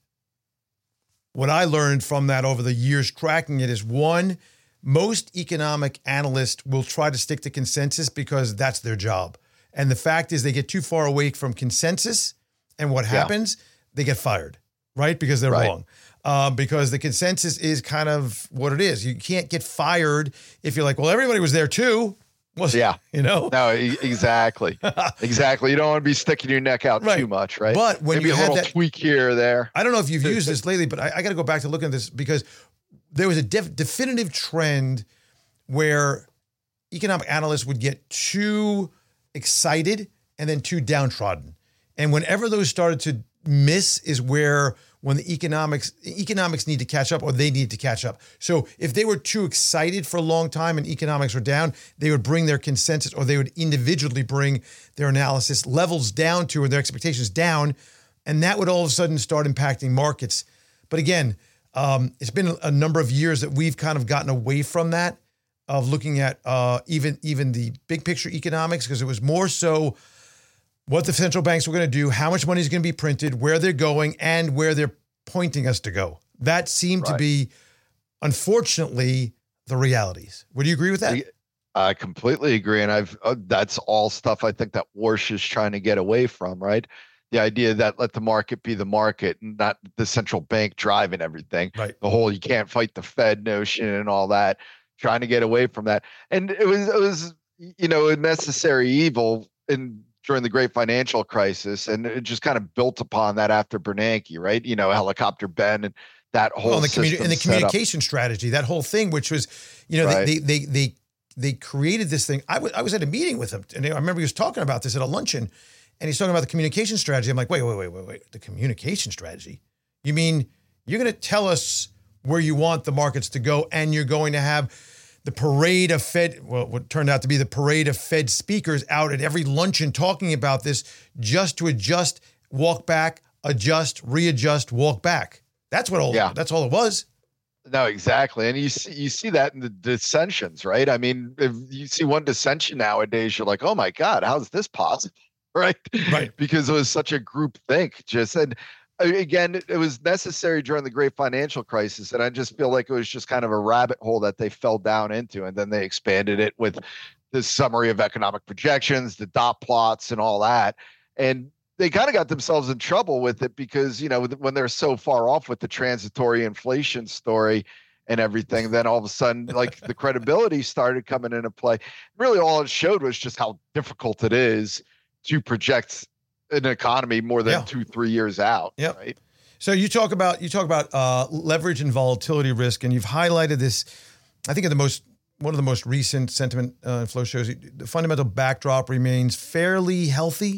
what I learned from that over the years tracking it is, one, most economic analysts will try to stick to consensus because that's their job. And the fact is they get too far away from consensus, and what happens, yeah. they get fired, right? Because they're right. wrong. Um, because the consensus is kind of what it is. You can't get fired if you're like, well, everybody was there too. Well, yeah. You know? No, e- exactly. exactly. You don't want to be sticking your neck out right. too much, right? But when Maybe you a had little that tweak here or there. I don't know if you've used this lately, but I, I got to go back to looking at this because there was a def- definitive trend where economic analysts would get too excited and then too downtrodden. And whenever those started to miss is where when the economics economics need to catch up, or they need to catch up. So if they were too excited for a long time and economics were down, they would bring their consensus, or they would individually bring their analysis levels down to, or their expectations down, and that would all of a sudden start impacting markets. But again, um, it's been a number of years that we've kind of gotten away from that, of looking at uh, even even the big picture economics, because it was more so what the central banks were going to do, how much money is going to be printed, where they're going, and where they're pointing us to go. That seemed right. to be, unfortunately, the realities. Would you agree with that? I completely agree. And I've uh, that's all stuff I think that Warsh is trying to get away from, right? The idea that let the market be the market, not the central bank driving everything. Right. The whole you can't fight the Fed notion and all that, trying to get away from that. And it was, it was you know, a necessary evil in during the great financial crisis, and it just kind of built upon that after Bernanke, right? You know, Helicopter Ben and that whole well, and the, system communi- and the communication strategy, that whole thing, which was, you know, right. they, they they they they created this thing. I was I was at a meeting with him, and I remember he was talking about this at a luncheon, and he's talking about the communication strategy. I'm like, wait, wait, wait, wait, wait, the communication strategy? You mean you're going to tell us where you want the markets to go, and you're going to have the parade of Fed, well, what turned out to be the parade of Fed speakers out at every luncheon talking about this, just to adjust, walk back, adjust, readjust, walk back. That's what all. Yeah. That's all it was. No, exactly. And you see, you see that in the dissensions, right? I mean, if you see one dissension nowadays, you're like, oh my God, how's this possible? Right. Right. Because it was such a group think. Just and again, it was necessary during the great financial crisis. And I just feel like it was just kind of a rabbit hole that they fell down into. And then they expanded it with the summary of economic projections, the dot plots and all that. And they kind of got themselves in trouble with it because, you know, when they're so far off with the transitory inflation story and everything, then all of a sudden, like the credibility started coming into play. Really, all it showed was just how difficult it is to project an economy more than yeah. two, three years out. Yeah. Right. So you talk about you talk about uh, leverage and volatility risk, and you've highlighted this. I think in the most one of the most recent sentiment uh, flow shows, the fundamental backdrop remains fairly healthy.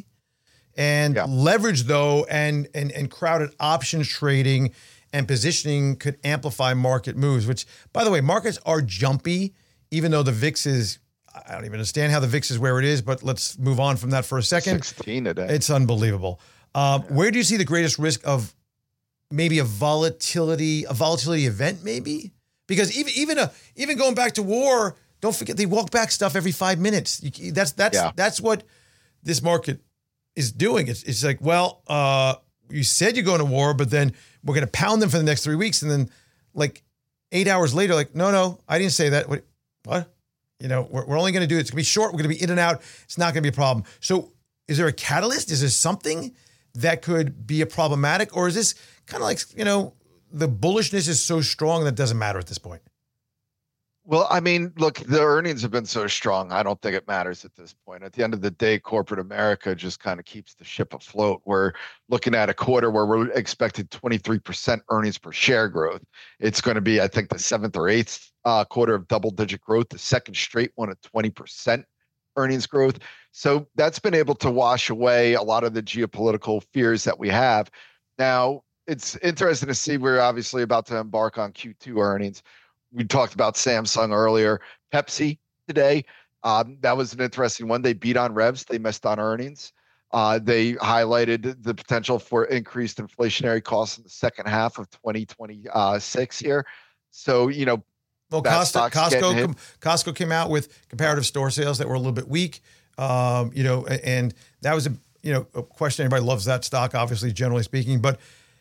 And yeah. leverage, though, and, and and crowded options trading and positioning could amplify market moves, which, by the way, markets are jumpy, even though the V I X is, I don't even understand how the V I X is where it is, but let's move on from that for a second. sixteen a day. It's unbelievable. Um, yeah. Where do you see the greatest risk of maybe a volatility, a volatility event, maybe? Because even even a even going back to war, don't forget they walk back stuff every five minutes. You, that's that's yeah. that's what this market is doing. It's, it's like, well, uh, you said you're going to war, but then we're going to pound them for the next three weeks. And then like eight hours later, like, no, no, I didn't say that. What? what? You know, we're, we're only going to do it. It's going to be short. We're going to be in and out. It's not going to be a problem. So is there a catalyst? Is there something that could be a problematic? Or is this kind of like, you know, the bullishness is so strong that it doesn't matter at this point? Well, I mean, look, the earnings have been so strong. I don't think it matters at this point. At the end of the day, corporate America just kind of keeps the ship afloat. We're looking at a quarter where we're expecting twenty-three percent earnings per share growth. It's going to be, I think, the seventh or eighth uh, quarter of double-digit growth, the second straight one at twenty percent earnings growth. So that's been able to wash away a lot of the geopolitical fears that we have. Now, it's interesting to see we're obviously about to embark on Q two earnings. We talked about Samsung earlier, Pepsi today. Um, that was an interesting one. They beat on revs. They missed on earnings. Uh, they highlighted the potential for increased inflationary costs in the second half of twenty twenty-six here. So, you know, well, Costco, Costco, Costco came out with comparative store sales that were a little bit weak. Um, you know, and that was a, you know, a question. Everybody loves that stock, obviously, generally speaking, but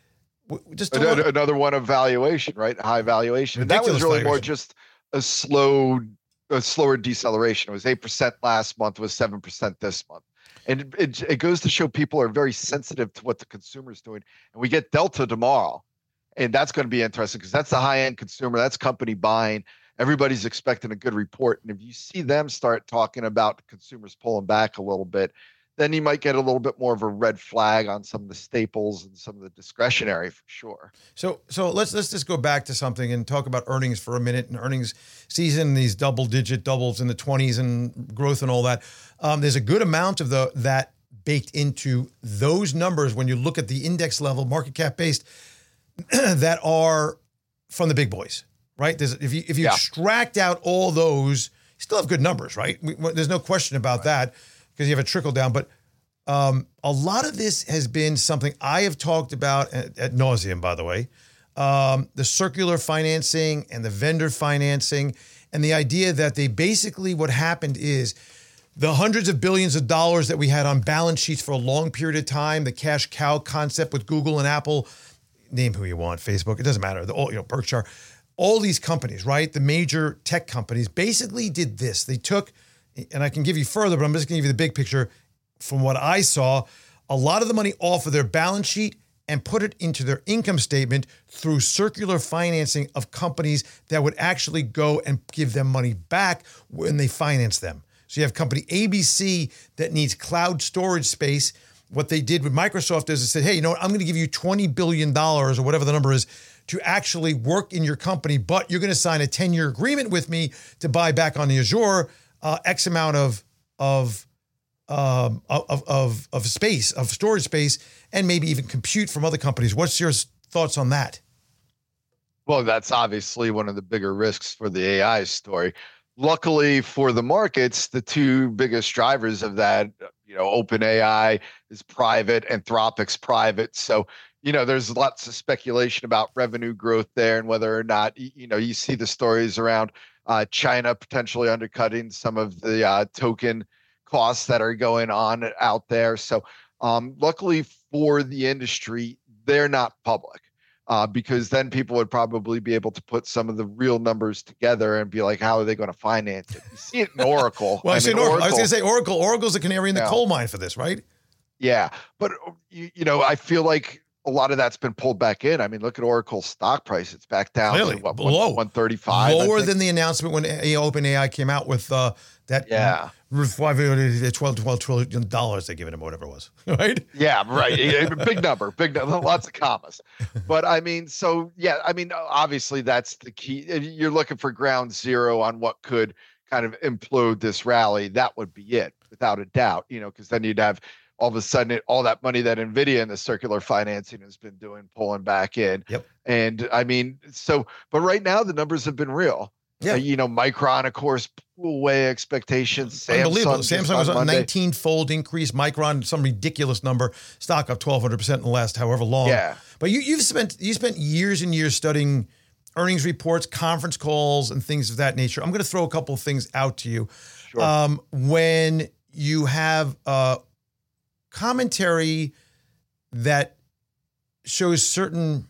just another, another one of valuation, right? High valuation. And that was really valuation. More just a slow, a slower deceleration. It was eight percent last month, was seven percent this month. And it, it goes to show people are very sensitive to what the consumer is doing. And we get Delta tomorrow. And that's going to be interesting because that's the high-end consumer. That's company buying. Everybody's expecting a good report. And if you see them start talking about consumers pulling back a little bit, then you might get a little bit more of a red flag on some of the staples and some of the discretionary for sure. So so let's let's just go back to something and talk about earnings for a minute and earnings season, these double digit doubles in the twenties and growth and all that. Um, there's a good amount of the that baked into those numbers when you look at the index level, market cap based, that are from the big boys, right? There's, if you if you yeah. extract out all those, you still have good numbers, right? We, there's no question about right. that. Because you have a trickle down. But um, a lot of this has been something I have talked about at, at nauseum, by the way, um, the circular financing and the vendor financing and the idea that they basically what happened is the hundreds of billions of dollars that we had on balance sheets for a long period of time, the cash cow concept with Google and Apple, name who you want, Facebook, it doesn't matter, the all, you know, Berkshire, all these companies, right? The major tech companies basically did this. They took, and I can give you further, but I'm just going to give you the big picture. From what I saw, a lot of the money off of their balance sheet and put it into their income statement through circular financing of companies that would actually go and give them money back when they finance them. So you have company A B C that needs cloud storage space. What they did with Microsoft is they said, hey, you know what? I'm going to give you twenty billion dollars or whatever the number is to actually work in your company, but you're going to sign a ten-year agreement with me to buy back on the Azure Uh, X amount of of, um, of of of space, of storage space, and maybe even compute from other companies. What's your thoughts on that? Well, that's obviously one of the bigger risks for the A I story. Luckily for the markets, the two biggest drivers of that, you know, OpenAI is private, Anthropic's private. So, you know, there's lots of speculation about revenue growth there and whether or not, you know, you see the stories around uh, China potentially undercutting some of the uh, token costs that are going on out there. So um, luckily for the industry, they're not public. Uh, because then people would probably be able to put some of the real numbers together and be like, how are they going to finance it? You see it in Oracle. well, I, I, mean, Oracle, Oracle, I was going to say Oracle. Oracle's the canary in the yeah. coal mine for this, right? Yeah. But, you, you know, I feel like a lot of that's been pulled back in. I mean, look at Oracle's stock price. It's back down Clearly, to what, low. one thirty-five. Lower than the announcement when OpenAI came out with uh, that yeah. twelve, twelve trillion dollars they're giving him, whatever it was, right? Yeah, right. Big number, big number, lots of commas. But I mean, so yeah, I mean, obviously that's the key. If you're looking for ground zero on what could kind of implode this rally, that would be it, without a doubt, you know, because then you'd have all of a sudden it, all that money that NVIDIA and the circular financing has been doing, pulling back in. Yep. And I mean, so, but right now the numbers have been real. Yeah. Uh, you know, Micron, of course, pull away expectations. Samsung Unbelievable. Samsung was on a nineteen-fold increase. Micron, some ridiculous number. Stock up twelve hundred percent in the last however long. Yeah. But you, you've spent you spent years and years studying earnings reports, conference calls, and things of that nature. I'm going to throw a couple of things out to you. Sure. Um, when you have uh, commentary that shows certain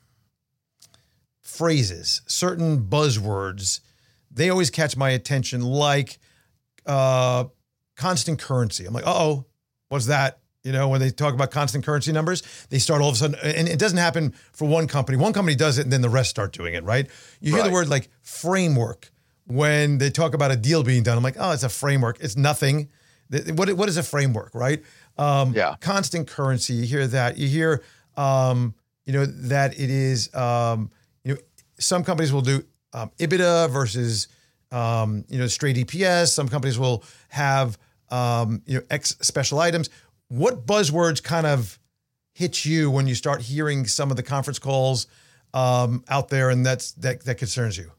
phrases, certain buzzwords, they always catch my attention, like uh, constant currency. I'm like, uh-oh, what's that? You know, when they talk about constant currency numbers, they start all of a sudden, and it doesn't happen for one company. One company does it, and then the rest start doing it, right? You hear right. the word like framework when they talk about a deal being done. I'm like, oh, it's a framework. It's nothing. What What is a framework, right? Um, yeah. Constant currency, you hear that. You hear, um, you know, that it is, um, you know, some companies will do um, EBITDA versus, um, you know, straight E P S. Some companies will have, um, you know, X special items. What buzzwords kind of hit you when you start hearing some of the conference calls um, out there, and that's that that concerns you?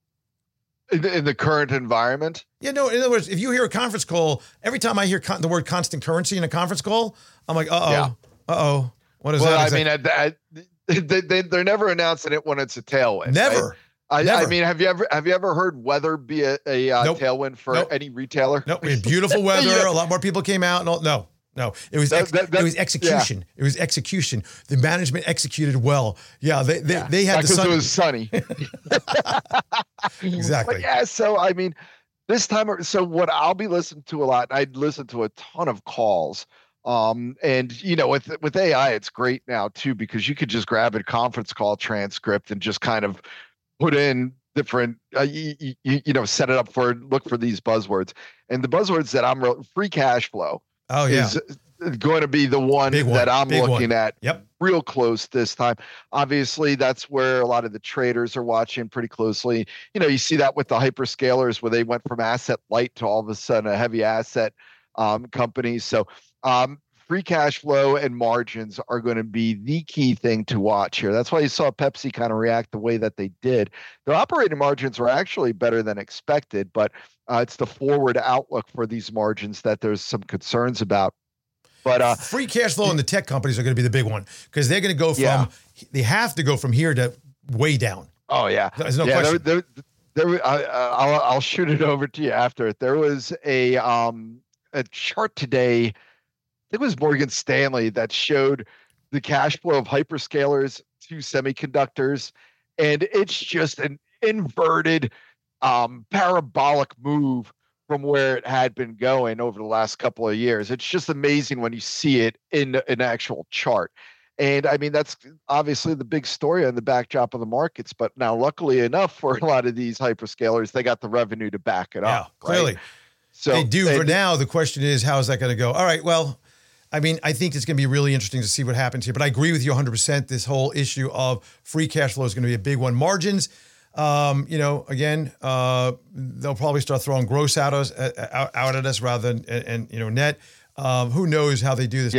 In the, in the current environment? Yeah, no, in other words, if you hear a conference call, every time I hear con- the word constant currency in a conference call, I'm like, uh-oh, yeah. uh-oh. What is well, that? Well, I mean, I, I, they, they, they're never announcing it when it's a tailwind. Never. Right? I, Never. I mean, have you ever have you ever heard weather be a, a uh, nope. tailwind for nope. any retailer? No, nope. We had beautiful weather. yeah. A lot more people came out. And all, no, no, it was ex- that, that, that, it was execution. Yeah. It was execution. The management executed well. Yeah, they they, yeah. they had because the sun- it was sunny. Exactly. But yeah. So I mean, this time, so what I'll be listening to a lot. I listen to a ton of calls. Um, and you know, with with A I, it's great now too, because you could just grab a conference call transcript and just kind of put in different, uh, you, you, you know, set it up for, look for these buzzwords. And the buzzwords that I'm, re- free cash flow oh, yeah. is going to be the one, one that I'm looking one. at yep. real close this time. Obviously, that's where a lot of the traders are watching pretty closely. You know, you see that with the hyperscalers where they went from asset light to all of a sudden a heavy asset um, company. So um, free cash flow and margins are going to be the key thing to watch here. That's why you saw Pepsi kind of react the way that they did. Their operating margins were actually better than expected, but uh, it's the forward outlook for these margins that there's some concerns about. But uh, free cash flow and the tech companies are going to be the big one because they're going to go from, yeah. they have to go from here to way down. Oh, yeah. There's no yeah, question. There, there, there, I, I'll, I'll shoot it over to you after it. There was a, um, a chart today. It was Morgan Stanley that showed the cash flow of hyperscalers to semiconductors, and it's just an inverted, um, parabolic move from where it had been going over the last couple of years. It's just amazing when you see it in an actual chart. And I mean, that's obviously the big story on the backdrop of the markets. But now, luckily enough for a lot of these hyperscalers, they got the revenue to back it yeah, up. Clearly. Right? So they do. And, for now, the question is, how is that going to go? All right, well, I mean, I think it's going to be really interesting to see what happens here. But I agree with you one hundred percent. This whole issue of free cash flow is going to be a big one. Margins, um, you know, again, uh, they'll probably start throwing gross out, us, out, out at us rather than, and, and you know, net. Um, who knows how they do this. Yeah.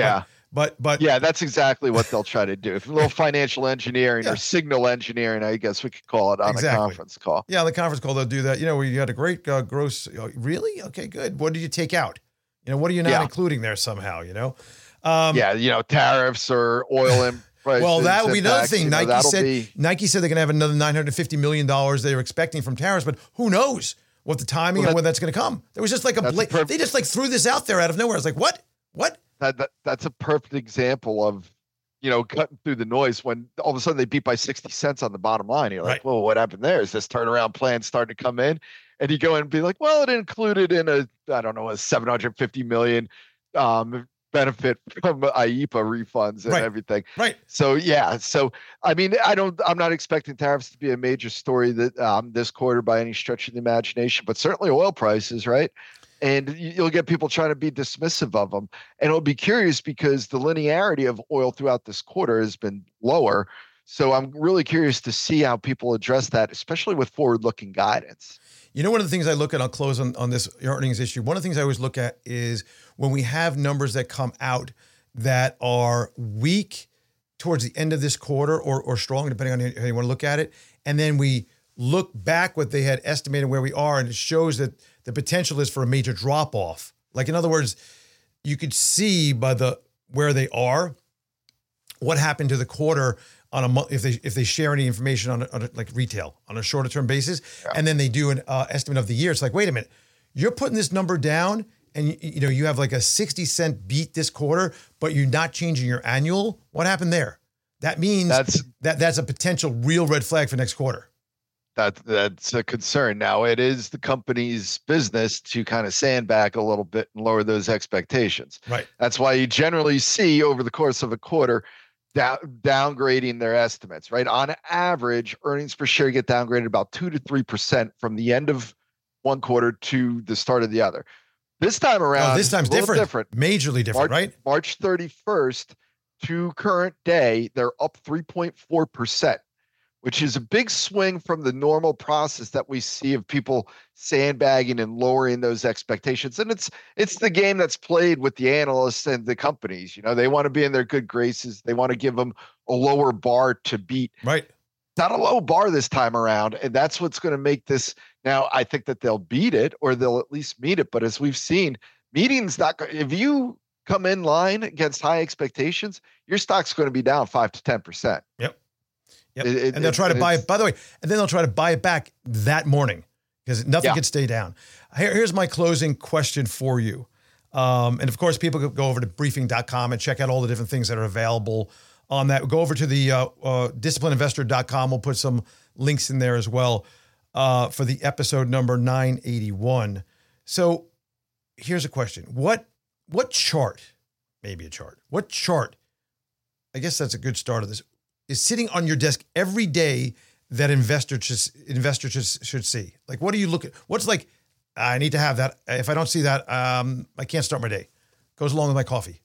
But but yeah, that's exactly what they'll try to do. If a little financial engineering Yeah. or signal engineering, I guess we could call it on Exactly. a conference call. Yeah, on the conference call, they'll do that. You know, you had a great uh, gross. Uh, really? Okay, good. What did you take out? You know, what are you not Yeah. including there somehow, you know? Um, yeah, you know, tariffs or oil and prices. Well, that would be another impacts, thing. you know, Nike that'll said be- Nike said they're going to have another nine hundred fifty million dollars they're expecting from tariffs, but who knows what the timing Well, and that- when that's going to come. There was just like a, That's bla- a perf- they just like threw this out there out of nowhere. I was like, what? What? that, that that's a perfect example of, you know, cutting through the noise when all of a sudden they beat by sixty cents on the bottom line. You're like, Right. well, what happened there? Is this turnaround plan starting to come in? And you go in and be like, well, it included in a, I don't know, a seven hundred fifty million um, benefit from I E P A refunds and Right. everything. Right. So yeah, so I mean, I don't, I'm not expecting tariffs to be a major story that um, this quarter by any stretch of the imagination, but certainly oil prices, right? And you- you'll get people trying to be dismissive of them, and it'll be curious because the linearity of oil throughout this quarter has been lower. So I'm really curious to see how people address that, especially with forward-looking guidance. You know, one of the things I look at, I'll close on, on this earnings issue. One of the things I always look at is when we have numbers that come out that are weak towards the end of this quarter or, or strong, depending on how you want to look at it. And then we look back what they had estimated where we are, and it shows that the potential is for a major drop off. Like, in other words, you could see by the where they are, what happened to the quarter on a month, if they if they share any information on, a, on a, like retail on a shorter term basis, Yeah. and then they do an uh, estimate of the year. It's like, wait a minute, you're putting this number down, and you, you know you have like a sixty cent beat this quarter, but you're not changing your annual. What happened there? That means That's- that that's a potential real red flag for next quarter. That that's a concern. Now, it is the company's business to kind of sandbag a little bit and lower those expectations. Right. That's why you generally see over the course of a quarter down, downgrading their estimates, right? On average, earnings per share get downgraded about two to three percent from the end of one quarter to the start of the other. This time around, Oh, this time's a little different. different. Majorly different, March, right? March thirty-first to current day, they're up three point four percent, which is a big swing from the normal process that we see of people sandbagging and lowering those expectations. And it's it's the game that's played with the analysts and the companies. You know, they want to be in their good graces. They want to give them a lower bar to beat. Right. Not a low bar this time around, and that's what's going to make this. Now, I think that they'll beat it, or they'll at least meet it. But as we've seen, meeting's not. go- If you come in line against high expectations, your stock's going to be down five to ten percent. Yep. Yep. It- it- and they'll try to it- buy it's- it, by the way, and then they'll try to buy it back that morning because nothing Yeah. can stay down. Here, here's my closing question for you. Um, and of course, people could go over to briefing dot com and check out all the different things that are available on that. Go over to the uh, uh, discipline investor dot com. We'll put some links in there as well uh, for the episode number nine eighty-one. So here's a question. What, what chart, maybe a chart, what chart, I guess that's a good start of this, is sitting on your desk every day that investors should, investors should, should see? Like, what do you look at? What's like, I need to have that. If I don't see that, um, I can't start my day. Goes along with my coffee.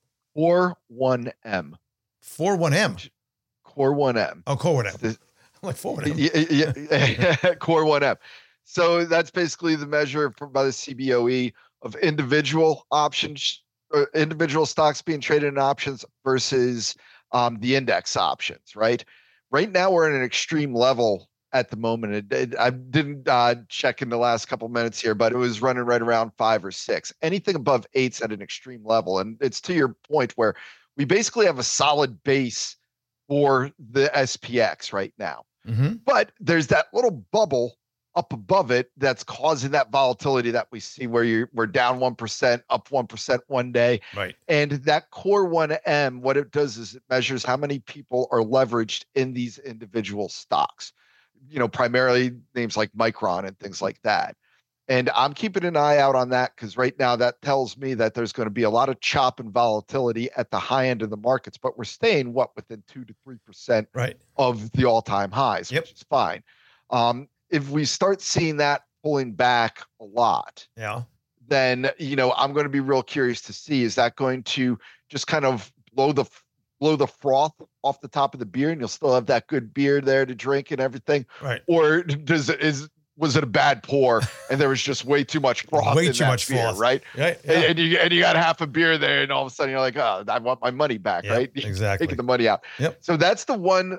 Core one M. four one M. Core one M. Oh, Core one M. The- I'm like four one M. Yeah, yeah, Core one M. So that's basically the measure from, by the C B O E of individual options, or individual stocks being traded in options versus um, the index options, right? Right now, we're at an extreme level at the moment. It, it, I didn't uh, check in the last couple minutes here, but it was running right around five or six. Anything above eight's at an extreme level. And it's to your point where we basically have a solid base for the S P X right now. Mm-hmm. But there's that little bubble up above it that's causing that volatility that we see where you're we're down one percent, up one percent one day. Right. And that core one M, what it does is it measures how many people are leveraged in these individual stocks, you know, primarily names like Micron and things like that. And I'm keeping an eye out on that because right now that tells me that there's going to be a lot of chop and volatility at the high end of the markets, but we're staying what within two to three percent Right. of the all-time highs, Yep. which is fine. Um, if we start seeing that pulling back a lot, Yeah. then you know I'm going to be real curious to see, is that going to just kind of blow the blow the froth off the top of the beer, and you'll still have that good beer there to drink and everything, Right. or does it is was it a bad pour, and there was just way too much froth way in too that much beer, froth, right? Right. Yeah. And, and you and you got half a beer there, and all of a sudden you're like, oh, I want my money back, Yep, right? exactly. Taking the money out. Yep. So that's the one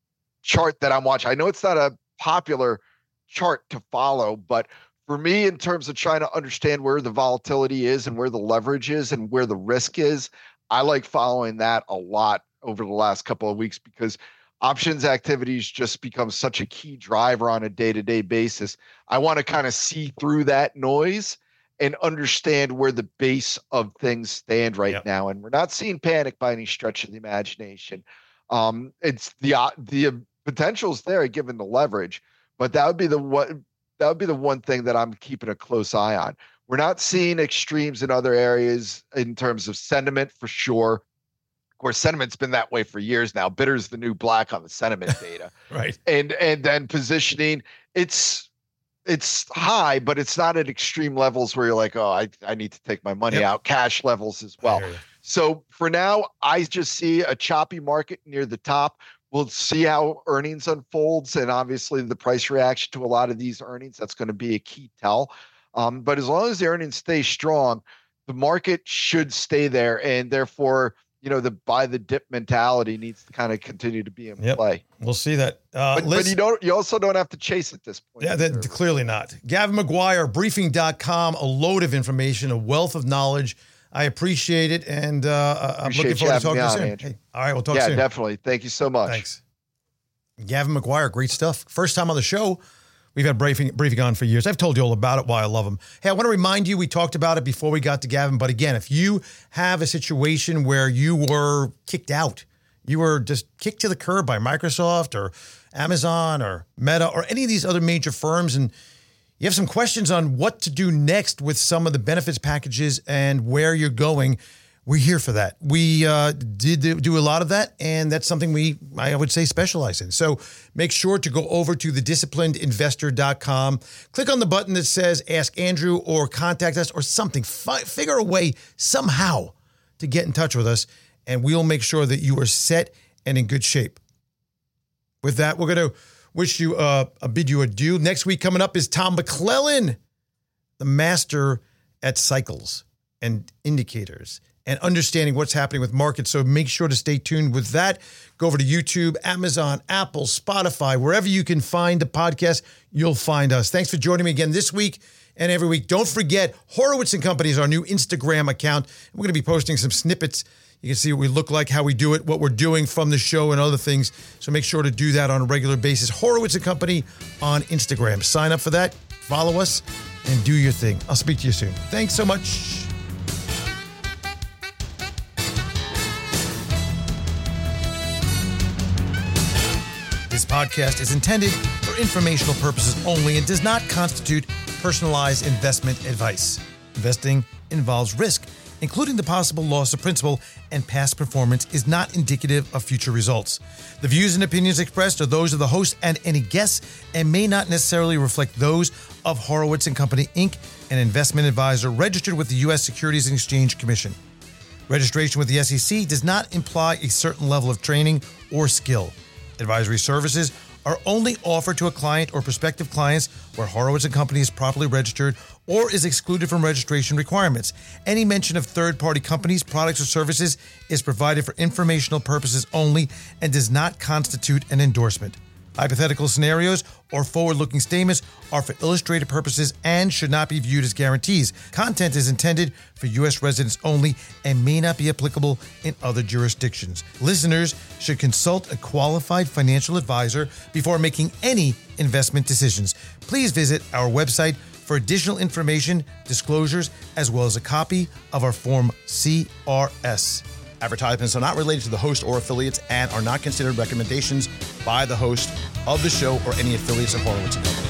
chart that I'm watching. I know it's not a popular chart to follow, but for me, in terms of trying to understand where the volatility is and where the leverage is and where the risk is, I like following that a lot over the last couple of weeks because options activities just become such a key driver on a day-to-day basis. I want to kind of see through that noise and understand where the base of things stand right yep. now. And we're not seeing panic by any stretch of the imagination. Um, it's the uh, the potential's there given the leverage, but that would be the one that would be the one thing that I'm keeping a close eye on. We're not seeing extremes in other areas in terms of sentiment for sure. Of course, sentiment's been that way for years now. Bitter's the new black on the sentiment data. Right. And and then positioning, it's it's high, but it's not at extreme levels where you're like, oh, I, I need to take my money yep. out. Cash levels as well. So for now, I just see a choppy market near the top. We'll see how earnings unfolds. And obviously the price reaction to a lot of these earnings, that's going to be a key tell. Um, but as long as the earnings stay strong, the market should stay there. And therefore, you know, the buy the dip mentality needs to kind of continue to be in yep. play. We'll see that. Uh, but, but you don't. You also don't have to chase at this point. Yeah, that, clearly not. Gavin McGuire, briefing dot com, a load of information, a wealth of knowledge. I appreciate it, and uh, I'm looking forward to talking to you soon. Hey, all right, we'll talk yeah, soon. Yeah, definitely. Thank you so much. Thanks. Gavin McGuire, great stuff. First time on the show. We've had briefing, briefing on for years. I've told you all about it, why I love them. Hey, I want to remind you, we talked about it before we got to Gavin, but again, if you have a situation where you were kicked out, you were just kicked to the curb by Microsoft or Amazon or Meta or any of these other major firms, and you have some questions on what to do next with some of the benefits packages and where you're going, we're here for that. We uh, did do a lot of that, and that's something we, I would say, specialize in. So make sure to go over to the disciplined investor dot com. Click on the button that says Ask Andrew or Contact Us or something. Fi- figure a way somehow to get in touch with us, and we'll make sure that you are set and in good shape. With that, we're going to wish you, uh, a bid you adieu. Next week coming up is Tom McClellan, the master at cycles and indicators and understanding what's happening with markets. So make sure to stay tuned with that. Go over to YouTube, Amazon, Apple, Spotify, wherever you can find the podcast, you'll find us. Thanks for joining me again this week and every week. Don't forget, Horowitz and Company is our new Instagram account. We're going to be posting some snippets. You can see what we look like, how we do it, what we're doing from the show and other things. So make sure to do that on a regular basis. Horowitz and Company on Instagram. Sign up for that, follow us, and do your thing. I'll speak to you soon. Thanks so much. This podcast is intended for informational purposes only and does not constitute personalized investment advice. Investing involves risk, including the possible loss of principal, and past performance is not indicative of future results. The views and opinions expressed are those of the host and any guests and may not necessarily reflect those of Horowitz and Company, Incorporated, an investment advisor registered with the U S Securities and Exchange Commission. Registration with the S E C does not imply a certain level of training or skill. Advisory services are only offered to a client or prospective clients where Horowitz and Company is properly registered or is excluded from registration requirements. Any mention of third-party companies, products, or services is provided for informational purposes only and does not constitute an endorsement. Hypothetical scenarios or forward-looking statements are for illustrative purposes and should not be viewed as guarantees. Content is intended for U S residents only and may not be applicable in other jurisdictions. Listeners should consult a qualified financial advisor before making any investment decisions. Please visit our website for additional information, disclosures, as well as a copy of our Form C R S. Advertisements are not related to the host or affiliates and are not considered recommendations by the host of the show or any affiliates of Horowitz and Company.